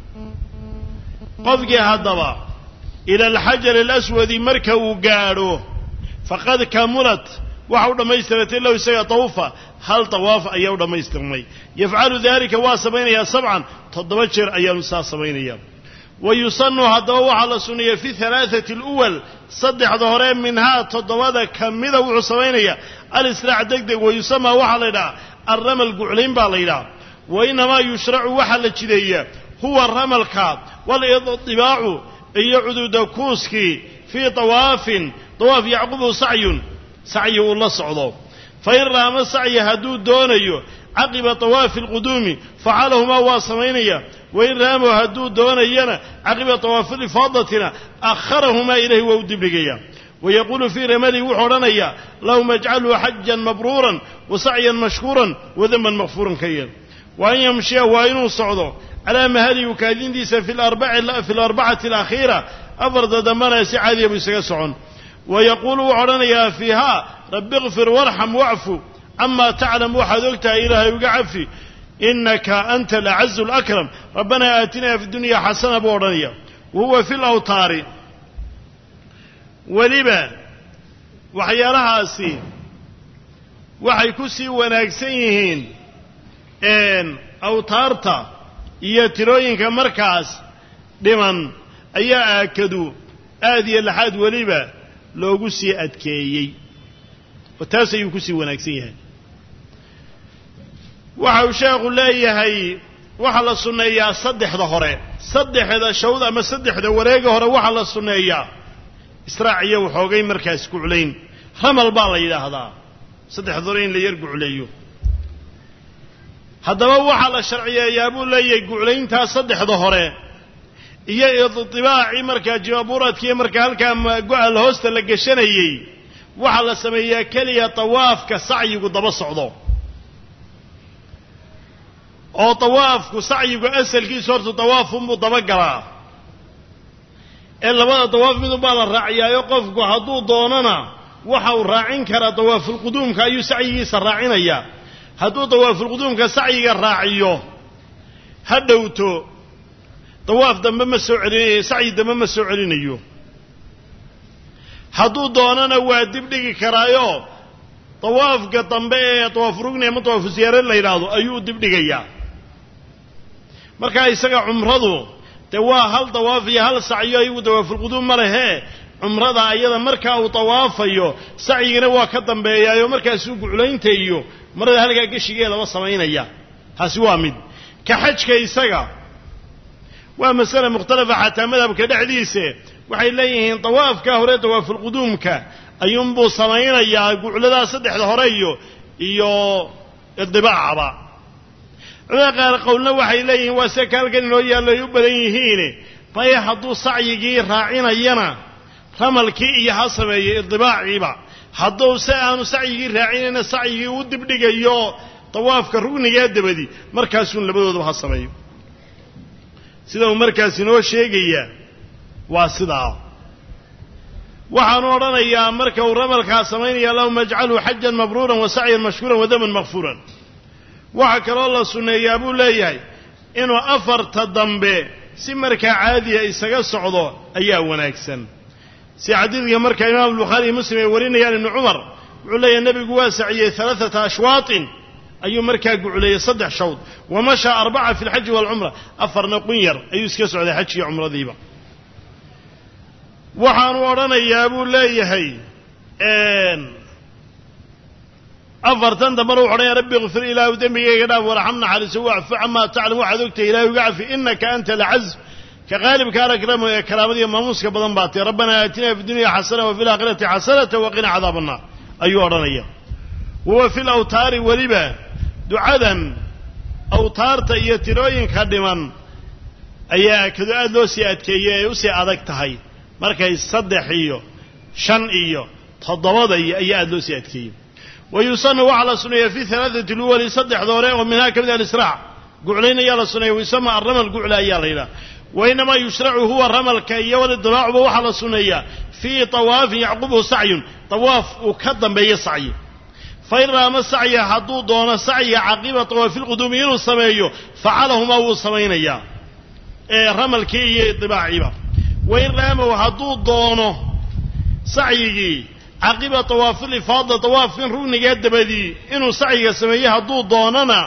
قفق هالضبا إلى الحجر الأسود مركو قارو فقد كملت وحول ما يسترت إلا ويسيا طوفا هل طواف أيام ما يسترمي يفعل ذلك واسبين يا سبعا تضبجر أيام ساسبين يا ويصن هذا على سنية في ثلاثة الأول صدح ظهرين منها تضوذا كمذا وعصبين يا الإسراع دقدق ويسمى وحلنا الرمل قعلين بالينا وإنما يشرع وحل الجدية هو الرمل كاب والإضطباع يعود دكوسكي في طواف طواف يعقب سعي سعي والله صعده فإن رام السعي هدود دونيو عقب طواف القدوم فعلهما واصمينيا وإن رام هدود دونينا عقب طواف الفاضتنا أخرهما إليه ودبلقيا ويقول في رمالي وحرانيا اللهم اجعله حجا مبرورا وسعيا مشكورا وذنبا مغفورا كيا وأن يمشي وإنه صعده على مهدي وكادين ديس في الأربعة في الأربعة الأخيرة أفرد دمنا سعادي بسكسعون ويقول وعرنيا فيها رب اغفر وارحم واعفو عما تعلم وحدك إلهي وقعفي إنك أنت الأعز الأكرم ربنا آتنا في الدنيا حسنة بورنيا وهو في الأوتار ولبا وحيالها سي وحيكسي وناكسيهين إن أوتارتا إياتروين كمركز لمن أي أكدو آذي اللحاد ولبا loogu sii adkeeyay oo taas ayuu ku sii wanaagsan yahay waxa uu sheekhu leeyahay waxa la sunneeyaa saddexda hore saddexda shawd ama saddexda wareega hore waxa la sunneeyaa israaciyo waxoogay markaas ku culayn ramal baa la yiraahdaa saddexda hore in la yar guuleeyo haddaba waxa la sharciyeeyaa buu leeyahay guulaynta saddexda hore iyo idtibaaci markaa jawaaburadkii markaa halka go'al hoosta la gashanayay waxa la sameeyaa kaliya tawaafka sacyigu daba socdo oo tawaafku sacyigu asalkiisu horta tawaafun buu daba galaa ee labada tawaaf mid baa la raaciyaayo qofku hadduu doonana waxa uu raacin karaa tawaaful quduumka ayuu sacyigiisa raacinaya hadduu tawaaful quduumka sacyiga raaciyo ha dhowto طواف دم ما سوعلين سعي دم ما سوعلينيو حدو دوننا وادب دغ كرايو طواف قدنبه طواف ركن ما طواف زياره لا يراادو ايو دب دغيا marka isaga umradu دوا هل طوافي هل سعي أيو طواف القدوم مره عمرة أيضا مركا أو طوافيو سعينا وكذا بيا مركا سوق علين تيو مرة هلقا قشيء لا وصمين إياه هسوامد كحج كيسجا ومسألة مختلفة حتى مذهب كده حديثه وحي ليهن طواف كهوري طواف القدوم كا أيوم بو صمين إياه يقول لذا صدح ظهريو إيو الضباع عبا قال قولنا وحي ليهن وسكال قلنا إياه اللي يبليهين فيحضو سعيقي راعين أينا رملكي إيها سمي الضباع عبا حضو ساعة سعيقي راعين سعيقي ودبدق إيو طواف كروني يد بدي مركزون لبدو بها سمي سيدا مركز نو شيغيا وا سيدا waxaan oranayaa marka uu ramalka sameeyo Allahumma ij'alhu hajjan mabruuran wa sa'yan mashkuuran wa daman maghfuuran waxa kale oo la suneeyaa buu leeyahay inuu afarta dambe si marka caadi ah isaga socdo ayaa wanaagsan si xadiidka marka Imaam Bukhari Muslim ay warinayaan in Umar wuxuu leeyahay nabigu waa saciyay thalathata ashwaatin ayuu markaa guuleeyay saddex shawd wamasha arba'a fi al-hajj wal-umra afarna qunyar ayuu iska socday hajj iyo umradiiba waxaan oranayaa buu leeyahay een afartan damar uu xoreeyay rabbi ighfir ilaahu dambigayga dhaaf warhamna xalisu wa'fu amma ta'lamu waxadugta ilaahu gaafi innaka anta al-'azz ka qalibka akramu ya karaamadiyo maamuuska badan baatay rabbana aatina fid dunya hasana wa fil aakhirati hasanatan wa qina adhabannar ayuu oranayaa wa fil awtaari waliba ducadan awtaarta iyo tirooyinka dhiman ayaa kadu aad loo sii adkeeyay oo si adag tahay markay saddex iyo shan iyo toddobada ayaa aad loo sii adkeeyay ويصنع على سنية في ثلاثة الأول صدح دورين ومنها كبدا الإسراع قعلين يا سنية ويسمى الرمل قعلا يا ليلى وإنما يشرع هو الرمل كي يولد الضراع وحل سنية في طواف يعقبه سعي طواف وكذا بي سعي فإن رام السعي حدو دون السعي عقيبة طواف القدومين السمايو فعلهما هو السمين إياه إيه رمل كي طباعي وإن رام حدو دونه سعيه عقيبة طواف الإفاضة طواف روني قد بدي إنه سعي سميه حدو دوننا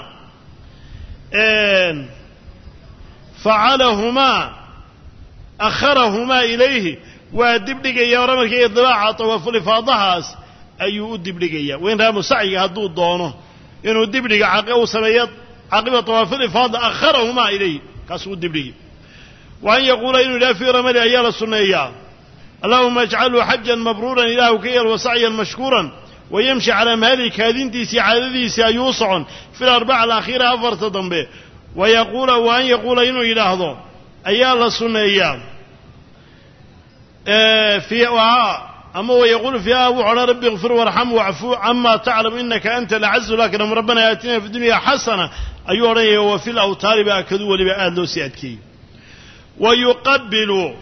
إيه فعلهما أخرهما إليه ودبلغ يا رمل كي طباع طواف الإفاضة أيو دبلغيا وين رامو سعي هدو دونه إنه دبلغ عقيبة سميات عقيبة طواف الإفاضة أخرهما إليه كاسو دبلغي وأن يقول إنه لا في رمل أيال السنية اللهم اجعله حجا مبرورا إله كير وسعيا مشكورا ويمشي على مالك هذين ديسي عددي سيوسع في الأربعة الأخيرة أفرت ضمبه ويقول وأن يقول إنه إله أيال السنية اه في وعاء أما ويقول فيها وعلى ربي اغفر وارحم وعفو عما تعلم إنك أنت لعز لكن ربنا يأتينا في الدنيا حسنة أيها رأيه وفي الأوتار بأكدوا لبأهل سيأتكي ويقبل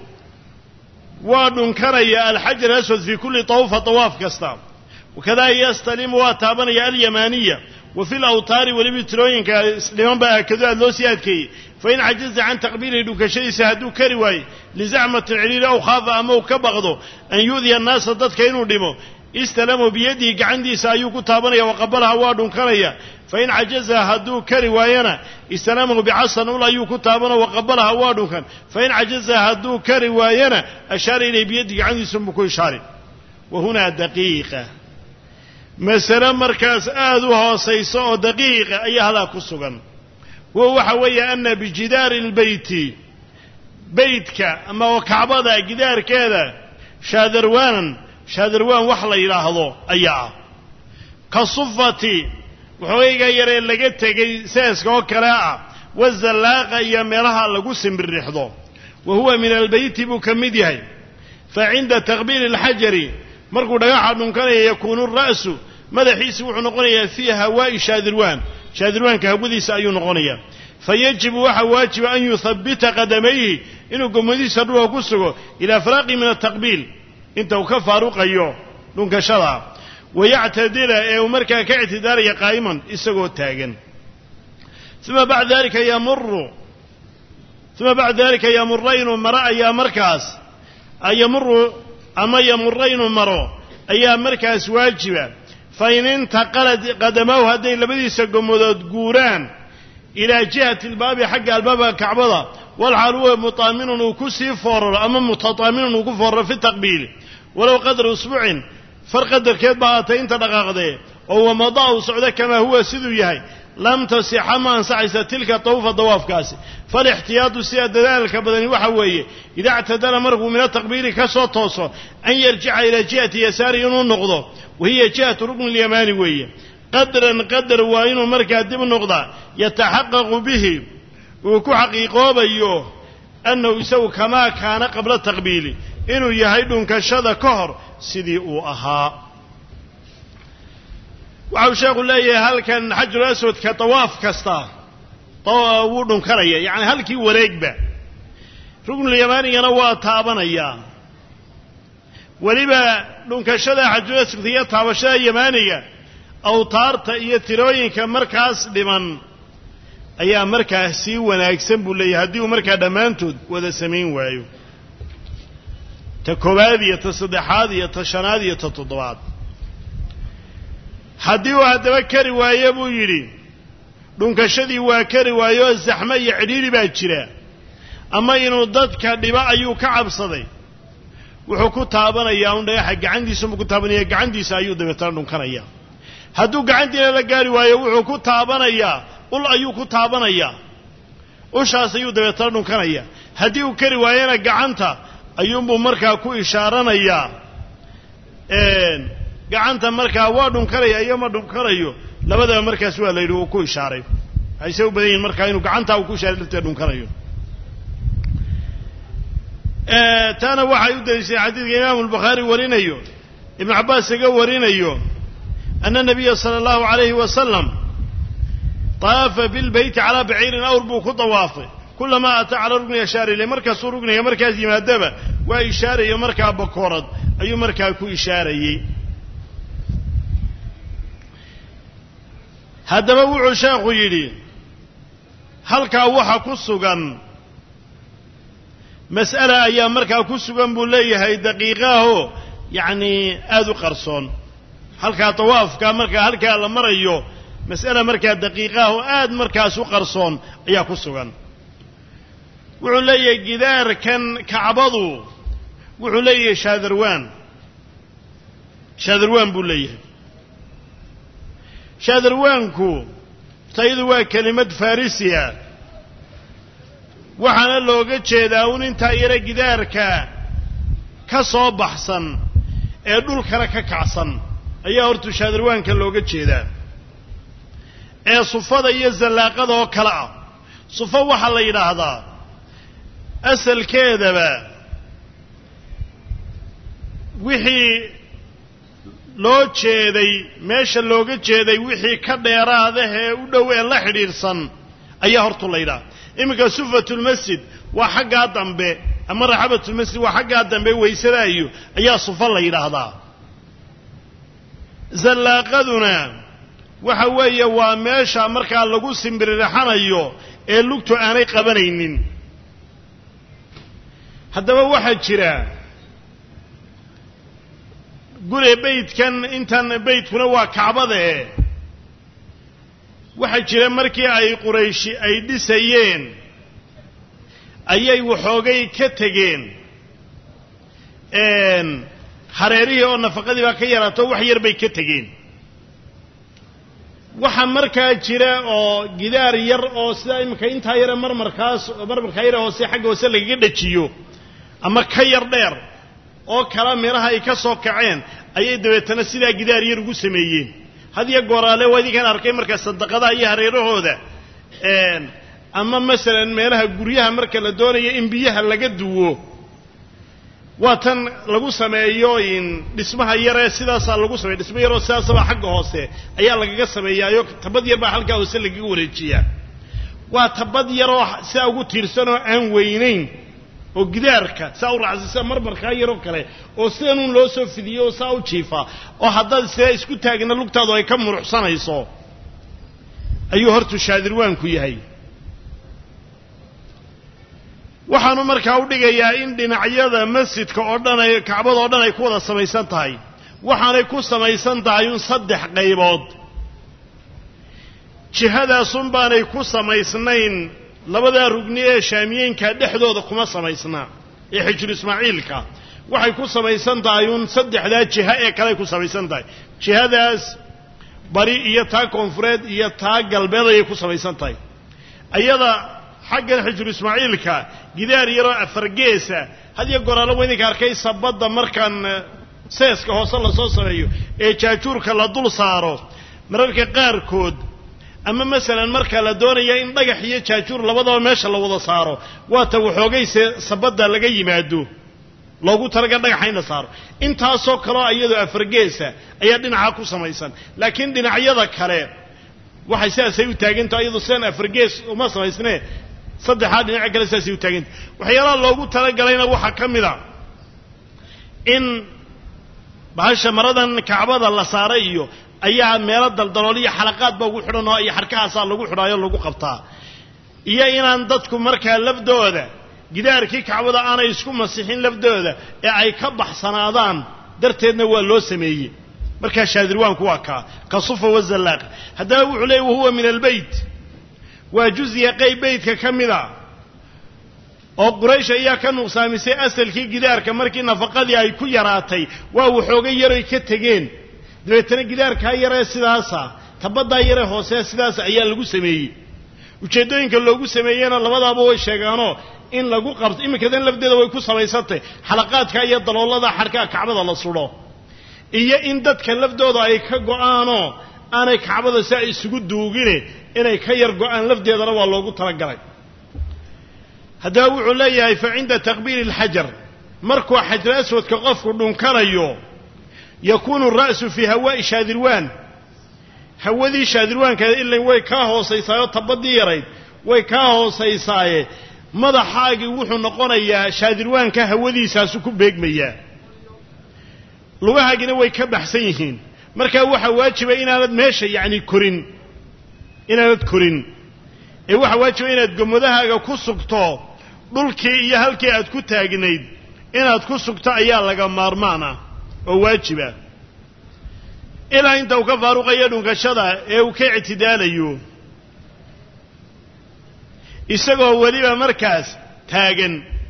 وننكري الحجر الأسود في كل طوف طواف كستا وكذا يستلم واتابني اليمانية وفي الأوتار والبتروين كسلمان بأكدوا لبأهل سيأتكي فإن عجز عن تقبيله دوك شيء سهدو كرواي لزعمة العليل أو خاف أمو كبغضو أن يؤذي الناس ضد كينو ديمو استلموا بيده عندي سايوكو تابنيا وقبلها وادون كريا فإن عجز هدو كرواينا استلموا بعصا ولا يوكو تابنا وقبلها وادون كان فإن عجز هدو كرواينا أشار إلي بيده عندي سمكو إشاري وهنا دقيقة مثلا مركز آذوها سيساء دقيقة أيها لا كسوغا وهو حوية أن بجدار البيت بيتك أما وكعبضة جدار كذا شادروان شادروان وحلا يلاحظوا أيها كصفتي وحوية يرى لقيتك ساسك وكلاء والزلاقة يمرها لقسم بالرحضة وهو من البيت بكمدها فعند تقبيل الحجر مرقو دقاحة من كان يكون الرأس ماذا حيسوا نقنية فيها هواء شادروان شادروان كهبودي سأيو نقنية فيجب واجب أن يثبت قدميه إنه قمدي سروه قصه إلى فراق من التقبيل انت وكفاروق أيوه لنك شرع ويعتدل أو مركا كاعتدار قائما إسقو التاقن ثم بعد ذلك يمر ثم بعد ذلك يمرين ومراء يا مركز أي يمر أما يمرين ومرو أي مركز واجبة فإن انتقلت قدمه هذين لبدي سقمود قوران إلى جهة الباب حق الباب كعبضة والحال هو مطامن وكسي فورر أما متطامن وكفورر في التقبيل ولو قدر أسبوع فرقدر كيد بقاتين تدقاقده وهو مضى وصعده كما هو سيدو يهي لم تصح ما انسعيس تلك طوف الضواف كاسي فالاحتياط سيادة ذلك بدني وحويه إذا اعتدل مرغ من التقبيل كسو توصو أن يرجع إلى جهة يسار النقضة وهي جهة ركن اليماني ويه قدرا قدر وإنه مركا دم النقضة يتحقق به وكو حقيقه بيوه أنه يسوي كما كان قبل التقبيل إنه يهيدون كشذا كهر سيدي أها وعوشاق الله هل كان حجر الأسود كطواف كستا طاوودن كريا يعني هل كي وريقبه ركن اليماني ينوى تابنا إياه ولبا دون كشذا حجر الأسود هي تابشا يمانية أو طارت إيا تروين كمركز لمن أيها مركز سي وناكسن بولي هديو مركز دمانتود وذا سمين وايو تكوبادية تصدحادية تشنادية تطضوات هديو هدوا كري وايبو يري دونك شدي واكري وايو الزحمة يعريري باجرا أما إنو ضدك دبا أيو كعب صدي وحكو تابنا إياهم دا حق عندي سمكو تابنا يا عندي سايو دبتان دون كان إياه هدو عندي لقاري وايو وحكو تابنا إياه قل أيو كو تابنا إياه وشا سايو دبتان دون كان إياه هديو كري واينا قعنتا أيوم بو مركا كو إشارنا إياه إن قعنتا مركا وادون كريا أيوم دون كريو لبدا مركا سوا ليلو كو إشاري هاي سيو بدين مركا إنو قعنتا وكو إشاري لبتا دون كريو اه تانا وحا يدرسي حديث إمام البخاري ورينيو ابن عباس يقول ورينيو أن النبي صلى الله عليه وسلم طاف بالبيت على بعير أو ربو خطوافه كلما أتى على ركن يشاري لمركز ركن يا مركز يمادبه وإشارة يا مركز بكورد أي مركز كو إشارة هذا موضوع شاخ يلي هل كاوحا كسوغان مسألة أيام مركز كسوغان بوليه هاي دقيقة يعني آذو قرصون هل كطواف كمركز هل كالمريو مسألة مركز دقيقة آذ مركز قرصون أيا كسوغان وعلي جدار كان كعبضو وعلي شاذروان شاذروان بوليه شاذروانكو تايدوا كلمة فارسية وحنا لوغا جيداون انتا يرى جداركا كصوب احسن ee dhulkana ka kacsan ayaa hortu shaadirwaanka looga jeedaa ee sufada iyo zalaaqada oo kala ah sufa waxa la yiraahdaa asalkeedaba wixii loo jeeday meesha looga jeeday wixii ka dheeraada ee u dhow ee la xiriirsan ayaa hortu la yiraahdaa imika sufatul masjid waa xagga dambe ama raxabatul masjid waa xagga dambe weysadaayo ayaa sufa la yiraahdaa zalaaqaduna waxa weeye waa meesha marka lagu simbiriraxanayo ee lugtu aanay qabanaynin haddaba waxa jira guri beydkan intan beydkuna waa kaabada ee waxa jira markii ay qurayshi ay dhisayeen ayay waxoogay ka tageen een hareerihii oo nafaqadii baa ka yaraato wax yar bay ka tageen waxa markaa jira oo gidaar yar oo sida imka inta yar marmarkaas marmarka yar oo si xagga hoose laga dhajiyo ama ka yar dheer oo kala meelaha ay ka soo kaceen ayay dabeetana sida gidaar yar ugu sameeyeen hadiya goraale wadii kan arkay marka sadaqada iyo hareerahooda een ama masalan meelaha guryaha marka la doonayo in biyaha laga duwo waatan lagu sameeyo in dhismaha yar ee sidaas lagu sameeyo dhismo yar oo sidaas ah xagga hoose ayaa lagaga sameeyaa tabad yar baa halka hoose laga wareejiyaa waa tabad yar oo si ugu tiirsan oo aan weynayn oo gidaarka saa u raacsan marmarka yar oo kale oo sidaan loo soo fidiyo saa u jiifa oo hadda sida isku taagna lugtaadu ay ka muruxsanayso ayuu hortu shaadirwaan ku yahay waxaanu markaa u dhigayaa in dhinacyada masjidka oo dhan ay kacbada oo dhan ay ku wada samaysan tahay waxaanay ku samaysan tahay un saddex qaybood jihadaasun baanay ku samaysnayn labada rugni ee shaamiyeenka dhexdooda kuma samaysna ee xijru ismaaciilka waxay ku samaysan tahay un saddexda jiha ee kale ku samaysan tahay jihadaas bari iyo taa koonfureed iyo taa galbeed ay ku samaysan tahay ayada xaggan xijru ismaaciilka gidaar yaro afargeesa hadiya goraalo weynka arkay sabada markan seeska hoose la soo sameeyo ee jaajuurka la dul saaro mararka qaar kood ama midalan marka la doonayo in dhagax iyo jaajuur labadaba meesha la wada saaro waa ta waxoogayse sabada laga yimaado loogu talaga dhagaxa in la saaro intaasoo kale ayadoo afargeesa ayaa dhinaca ku samaysan laakiin dhinacyada kale waxay sidaasay u taagantahay iyadoo seen afargees uma samaysnee saddexaad dhinaca kale sidaasay u taagantahay waxyaalaha loogu talagalayna waxaa ka mid a in bahasha maradan kacbada la saaray iyo ayaa meelo daldalool iyo xalaqaad baa ugu xidhan oo iyo xarkahaasaa lagu xidhaayo lagu qabtaa iyo inaan dadku markaa lafdooda gidaarkii kacbada aanay isku masixin lafdooda ee ay ka baxsanaadaan darteedna waa loo sameeyey markaa shaadirwaanku waa kaa ka sufa wazallaaq haddaba wuxuu leeyay wahuwa min albeyt waa juzya qayb beytka ka mida oo quraysh ayaa ka nuqsaamisay asalkii gidaarka markii nafaqadii ay ku yaraatay waa waxooga yaray ka tegeen dabeetana gidaarkaa yaree sidaasa tabaddaa yaree hoose sidaas ayaa lagu sameeyey ujeeddooyinka loogu sameeyeyna labadaaba way sheegaanoo in lagu qabto iminkadan lafdeeda way ku samaysantay xalaqaadka iyo daloolada xadhkaha kacbada la sudho iyo in dadka lafdooda ay ka go'aanoo aanay kacbada si ay isugu duugine inay ka yar go'aan lafdeedana waa loogu talagalay haddaba wuxuu leeyahay fa cinda taqbiili alxajar markuu xajar aswadka qofku dhunkanayo yakuunu ra'su fii hawaa'i shaadirwaan hawadii shaadirwaankeeda ilaa way kaa hoosaysaayoo tabadii yarayd way kaa hoosaysaaye madaxaagii wuxuu noqonayaa shaadirwaanka hawadiisaasu ku beegmayaa lugahaagina way ka baxsan yihiin markaa waxaa waajiba inaanad meesha yacni korin inaanad korin ee waxaa waajiba inaad gommadahaaga ku sugto dhulkii iyo halkii aad ku taagnayd inaad ku sugto ayaa laga maarmaan ah oo waajiba ilaa inta uu ka faaruqayo dhunkashada ee uu ka ictidaalayo isagoo weliba markaas taagan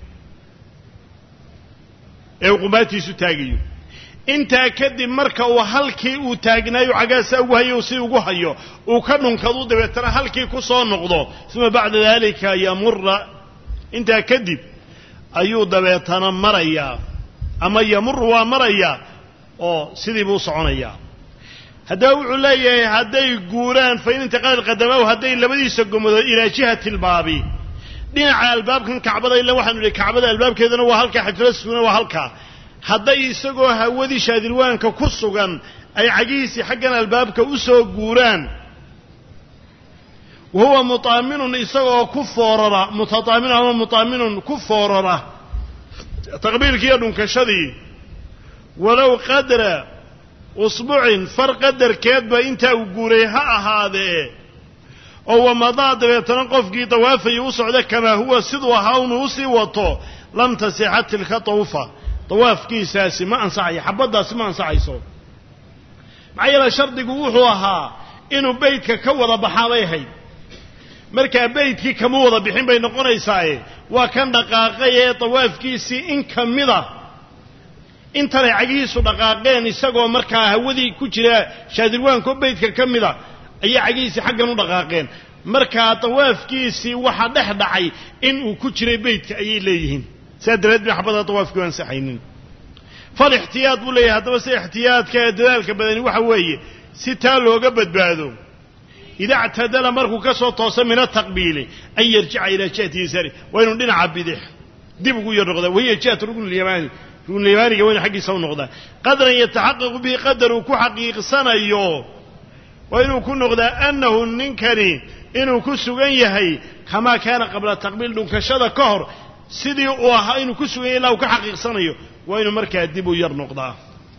ee uu qumaatiisu taagayo intaa kadib marka uu halkii uu taagnaayo cagaasa ugu hayo si ugu hayo uu ka dhunkadu dabeetana halkii ku soo noqdo uma bacda daalika yamura intaa kadib ayuu dabeetana marayaa ama yamuru waa marayaa oo sidii buu soconayaa haddaba wuxuu leeyahay hadday guuraan fa in intiqaal qadamaahu hadday labadiisa gomadood ilaa jihati albaabi dhinaca albaabkan kacbada ilaa waxaanu idhi kacbada albaabkeedana waa halkaa xajrasuna waa halkaa hadday isagoo hawadii shaadirwaanka ku sugan ay cagihiisii xaggan albaabka u soo guuraan wahuwa mutaaminun isagoo ku foorara mutataamin ama mutaaminun ku foorara taqbiilkii iyo dhunkashadii walow qadra usbuucin far qadarkeedba intaa uu guuray ha ahaadee oo wamadaa dabeetana qofkii dawaafaya u socda kamaa huwa siduu ahaa unuu usii wato lam tasixa tilka tawfa dawaafkiisaasi ma ansaxayo xabaddaasi ma ansaxayso maxaa yeele shardigu wuxuu ahaa inuu beydka ka wada baxaa bay ahayd markaa beydkii kama wada bixin bay noqonaysaaye waa kan dhaqaaqay ee dawaafkiisii in ka mida intanay cagihiisu dhaqaaqeen isagoo markaa hawadii ku jira shaadirwaanko beydka ka mida ayay cagihiisii xaggan u dhaqaaqeen markaa dawaafkiisii waxa dhex dhacay in uu ku jiray beydka ayay leeyihiin sidaa daraad bay xabadda dawaafkii u ansaxaynin fal ixtiyaad buu leeyahay haddaba si ixtiyaadka ee dadaalka badani waxa weeye si taa looga badbaado idaa ictadala markuu ka soo toosa min ataqbiili an yarjica ilaa jihati yasaari waa inuu dhinaca bidix dib ugu yar noqdaa wahiya jihatu ruknulyamaani ruknulyamaaniga waa inu xaggiisa u noqdaa qadran yataxaqaqu bihi qadar uu ku xaqiiqsanayo waa inuu ku noqdaa annahu ninkani inuu ku sugan yahay kamaa kaana qabla taqbiil dhunkashada ka hor sidii uu ahaa inuu ku sugan yahay ilaa uu ka xaqiiqsanayo waa inuu markaa dib u yar noqdaa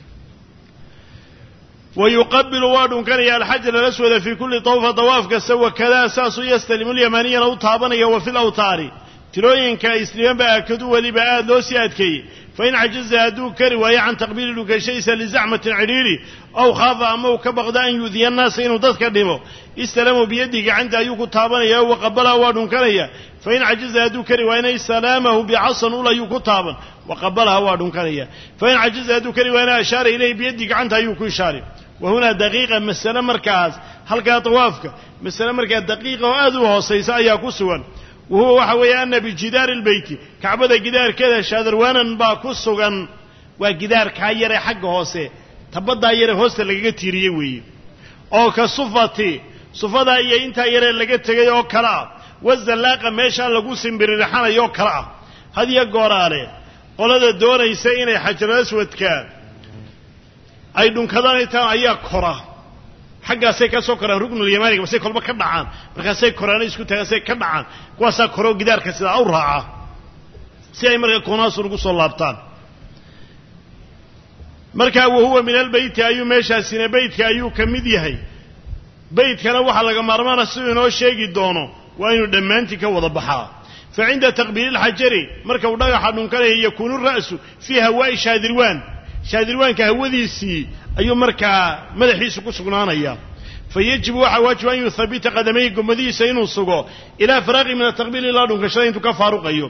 ويقبل وادن كان يا الحجر الأسود في كل طوفة طواف كسوى كذا أساس يستلم اليمانيين أو طابنا وفي الأوتار تلوين كإسلام بأكدوا ولبعاد لو سيادكي فإن عجز هدو كري وهي عن تقبيل لكشيس لزعمة عريري أو خاف أمو كبغض أن يذي الناس إنه تذكرنه استلموا بيدك عند أيوك طابنيا وقبلها وادن كريا فإن عجز هدو كري وإن استلامه بعصا أولا أيوك طابا وقبلها وادن كريا فإن عجز هدو كري وإن أشار إليه بيدك عند أيوك إشاري وهنا دقيقة مسألة مركز هل كان طوافك مسألة مركز دقيقة وآذوها سيسا ياكو سوان وهو وحوي أن بجدار البيت كعبة جدار كذا شادروانا باكو سوغان وجدار كاير حق هوسه تبدا ير هوسه لغا تيريوي او كصفتي صفدا اي انت ير لغا تغي او كلا وزلاقه ميشا لغو سمبريخانيو كلا هدي غوراله qolada doonaysa inay xajar aswadka ay dhunkadaan ayaa kora xaggaasay ka soo koraan ruknul yamaaniga basay kolba ka dhacaan markaasay koraan isku tagasay ka dhacaan kuwaas koro gidaarka sida u raaca si ay markaa koonaas ugu soo laabtaan markaa wuxuu min albayt ayu meeshaasina baytka ayuu kamid yahay baytkana waxa laga maarmaana sidoo inoo sheegi doono waa inuu dhamaantii ka wada baxaa فعند تقبيل الحجر مركب دغخ دنكله يكون الراس في هواء شادروان شادروان كهوديسي ايو مركا مدخيس كسغنانيا فيجب واجب ان يثبت قدميه قمديس انو سغو الى فراغ من التقبيل الى دنكشين كفاروق ايو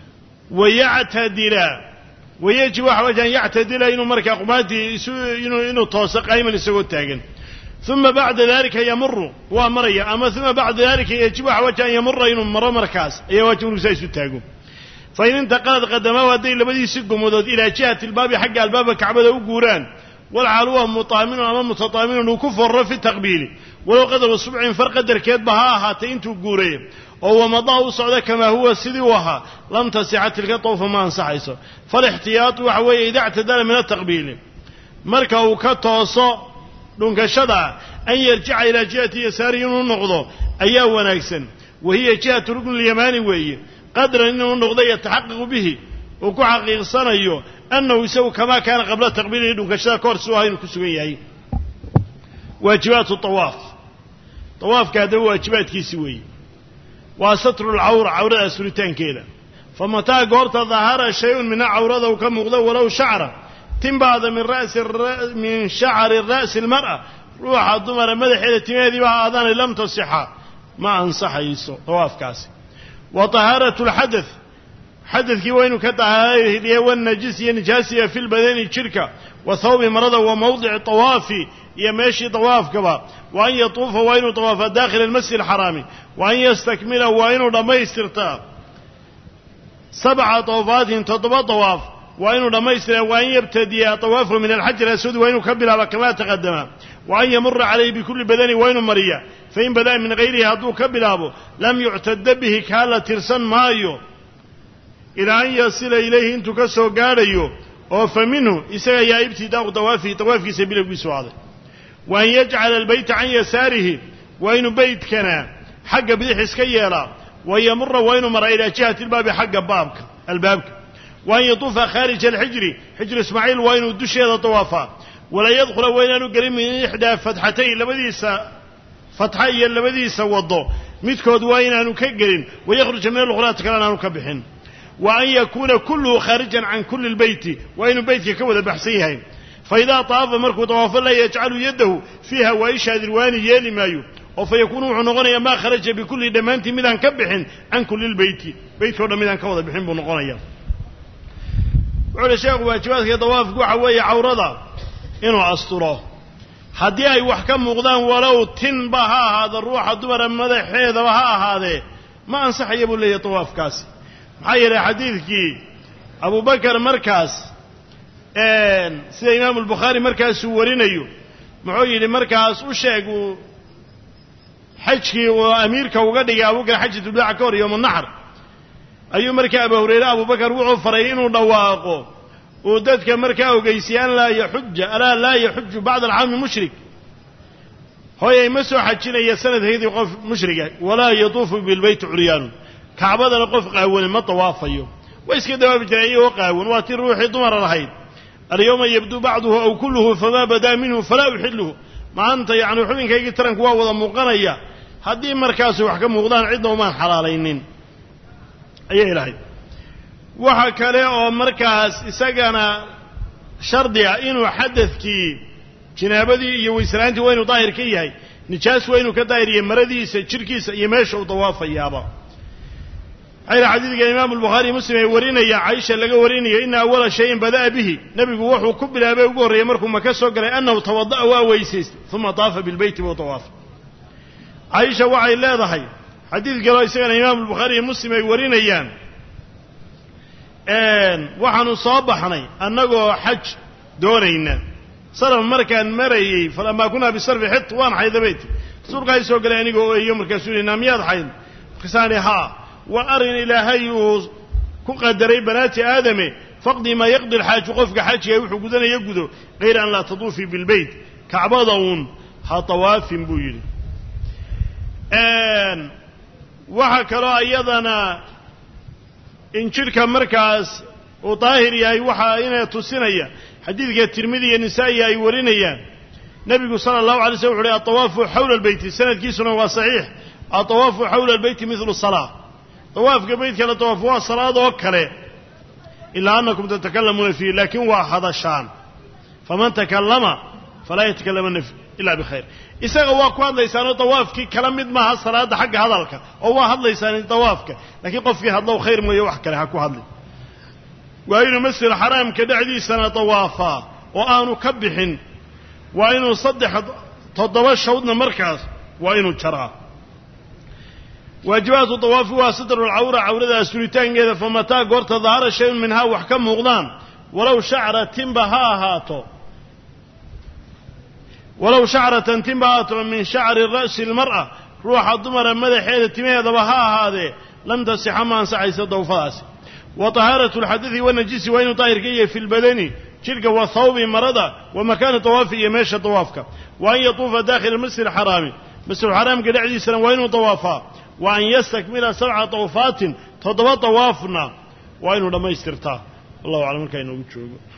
ويعتدل ويجب واجب ان يعتدل انو مركا قمادي انو انو توسق ايمن سغو تاغن ثم بعد ذلك يمر وامريا اما ثم بعد ذلك يجب واجب ان يمر انو مر مركاس اي واجب انو سايسو تاغو فإن انتقلت قدمه ودي لبدي سقمودود الى جهه الباب حق الباب كعبده وغوران والعلوه مطامن امام متطامن وكفر في تقبيله ولو قدر السبع فرق دركيد بها هاتي انتو غوري او مضى وصعد كما هو سيدي وها لم تسع تلك طوف ما انصحيسو فالاحتياط وحوي اذا اعتدل من التقبيل مركا وكتوسو دنكشدا ان يرجع الى جهه يساري ونقضه ايا وناكسن وهي جهه ركن اليماني وهي قدر انه النقضه يتحقق به وكو حقيقسنايو انه يسوي كما كان قبل تقبيله دنكشدا كورسو هاي كسغن يahay واجبات الطواف طواف كذا واجبات كيسوي وستر العوره عوره سورتان كده فمتى غورت ظهر شيء من عورته وكمغده ولو شعره تم بعض من راس الر... من شعر الراس المراه روح الضمر مدحيده تيميدي بها اذان لم تصح ما انصح يسو طواف كاسي وطهاره الحدث حدث كي وينو كطهاره دي والنجس نجاسيه في البدن شركه وثوب مرضه وموضع طواف يمشي طواف كبا وان يطوف وينو طواف داخل المسجد الحرامي وان يستكمل وينو دميسترتا سبع طوافات تطبع طواف وإنه دميسر وإن يبتدي طوافه من الحجر الأسود وإنه كبل كما تقدم وأن يمر عليه بكل بدن وإنه مريا فإن بدأ من غيره هدو كبل أبو لم يعتد به كالة ترسن مايو إلى أن يصل إليه انتو كسو قاريو وفمنه إساء يا ابتداء طوافه طوافه سبيل بسواده وأن يجعل البيت عن يساره وإنه بيت كان حق بديح اسكيلا ويمر وإنه مر إلى جهة الباب حق بابك البابك وأن يطوف خارج الحجر حجر إسماعيل وأن يدش هذا طوافا ولا يدخل وأن يقرب من إحدى فتحتين لبديس فتحي لبديس وضو متكود وأن أنو كجرين ويخرج من الأخرى كلام أنو كبحين وأن يكون كله خارجا عن كل البيت وأن البيت يكون بحسيها فإذا طاف مركو طواف لا يجعل يده فيها ويشهد الواني يلي مايو وفيكون عنقنا ما خرج بكل دمانت مدان كبحين عن كل البيت بيت ولا مدان كوضا بحين بنقنا وعلى شيخ واجباتك طواف waxa weeye awrada inuu asturo hadii ay wax ka muuqdaan walow tin ba ha ahaado ruuxa dumar madaxeeda ha ahaade ma ansaxayo buu leeyahay tawaafkaasi maxay yahay xadiidkii Abu Bakar markaas een sida Imam al-Bukhari markaas uu warinayo muxuu yiri markaas u sheegu xajkii oo amiirka uga dhigay Abu Bakar xajatu baa ka hor yawm an-nahr ayuu markaa Abu Hurayra Abu Bakar wuxuu faray inuu dhawaaqo oo dadka markaa ogeysiyaan la yaxujja ala la yaxujju ba'd al-aam mushrik hooyay ma soo xajinaya sanadkeedii qof mushriga wala yatuufu bil bayt uryan kaabada qof qaawan ma tawaafayo way iska dawaab jiray oo qaawan waa tii ruuxi dumar lahayd al-yawma yabdu ba'dahu aw kulluhu fama bada minhu fala uhilluhu ma anta yaani xubinkayga taranku waa wada muuqanaya hadii markaas wax ka muuqdaan cidna uma xalaalaynin أي إلهي waxa kale oo markaas isagana shardiga inuu xadadkii jinaabadii iyo weysraantii waa inuu daahir ka yahay nijaas waa inuu ka daahiriye maradiisa jirkiisa iyo meesha uu dawaafayaaba ayra xadiidka imaam al-Bukhari Muslim ay warinaya Aisha laga warinayo in awwala shay'in badaa bihi nabigu wuxuu ku bilaabay ugu horeeyay markuu Maka soo galay annahu tawaddaa wa waysaystay thumma taafa bil bayt wa tawaaf Aisha waxay leedahay xadiidka loo isagana imaam al-Bukhari Muslim ay warinayaan een waxaanu soo baxnay annagoo xaj doonayna saraf markaan marayay falama kuna bi sarf hit waan xaydabeet suurqay soo galay anigoo iyo markaas uu naamiyad xayd qisaani ha wa arin ilaahay ku qadaray banaati aadame faqdi ma yaqdi al-hajj qofka xajga wuxuu gudanaya gudo qeyr an la tadufi bil bayt ka'badaun ha tawaafin buu yiri een waxa kale ayadana in jirka markaas oo daahir yahay waxa inay tusinaya xadiidka Tirmidhi iyo Nisaa'i ay warinayaan nabigu sallallahu alayhi wasallam wuxuu at-tawaafu hawla al-bayt sanadkiisuna waa sahih at-tawaafu hawla al-bayt mithlu as-salah tawaafka baytka la tawaafu waa salaad oo kale illa annakum tatakallamun fi lakin wa hadashan faman takallama fala yatakallamu illa bi khair isaga waa ku hadlaysaan tawaafki kala mid ma ha salaada xagga hadalka oo waa hadlaysaan tawaafka laakiin qofkii hadloo khayr mooyo wax kale ha ku hadlay waa inuu masjid xaraam ka dhacdiisana tawaafa oo aanu ka bixin waa inuu saddex toddoba shawdna markaas waa inuu jaraa waajibaatu tawaafi waa sadr al-awra awrada asturitaankeeda famata goorta dhahara shay minha wax ka muuqdaan walaw sha'ratin baha ahaato walaw sha'ratan timbaato min sha'ri ar-ra's al-mar'a ruuxa dumara madaxeeda timeedaba ha ahaade lam tasixha ma ansaysa dawfaas wa taharatu al-hadathi wa najisi wa inu tahir kaye fi al-badani jirka wa thawbi marada wa makan tawafi yamsha tawafka wa an yatufa dakhil al-masjid al-haram masjid al-haram kadacdiisana wa inu tawafa wa an yastakmila sab'a tawafatin tadwa tawafna wa inu dhamaystirta Allahu a'lam marka inuu joogo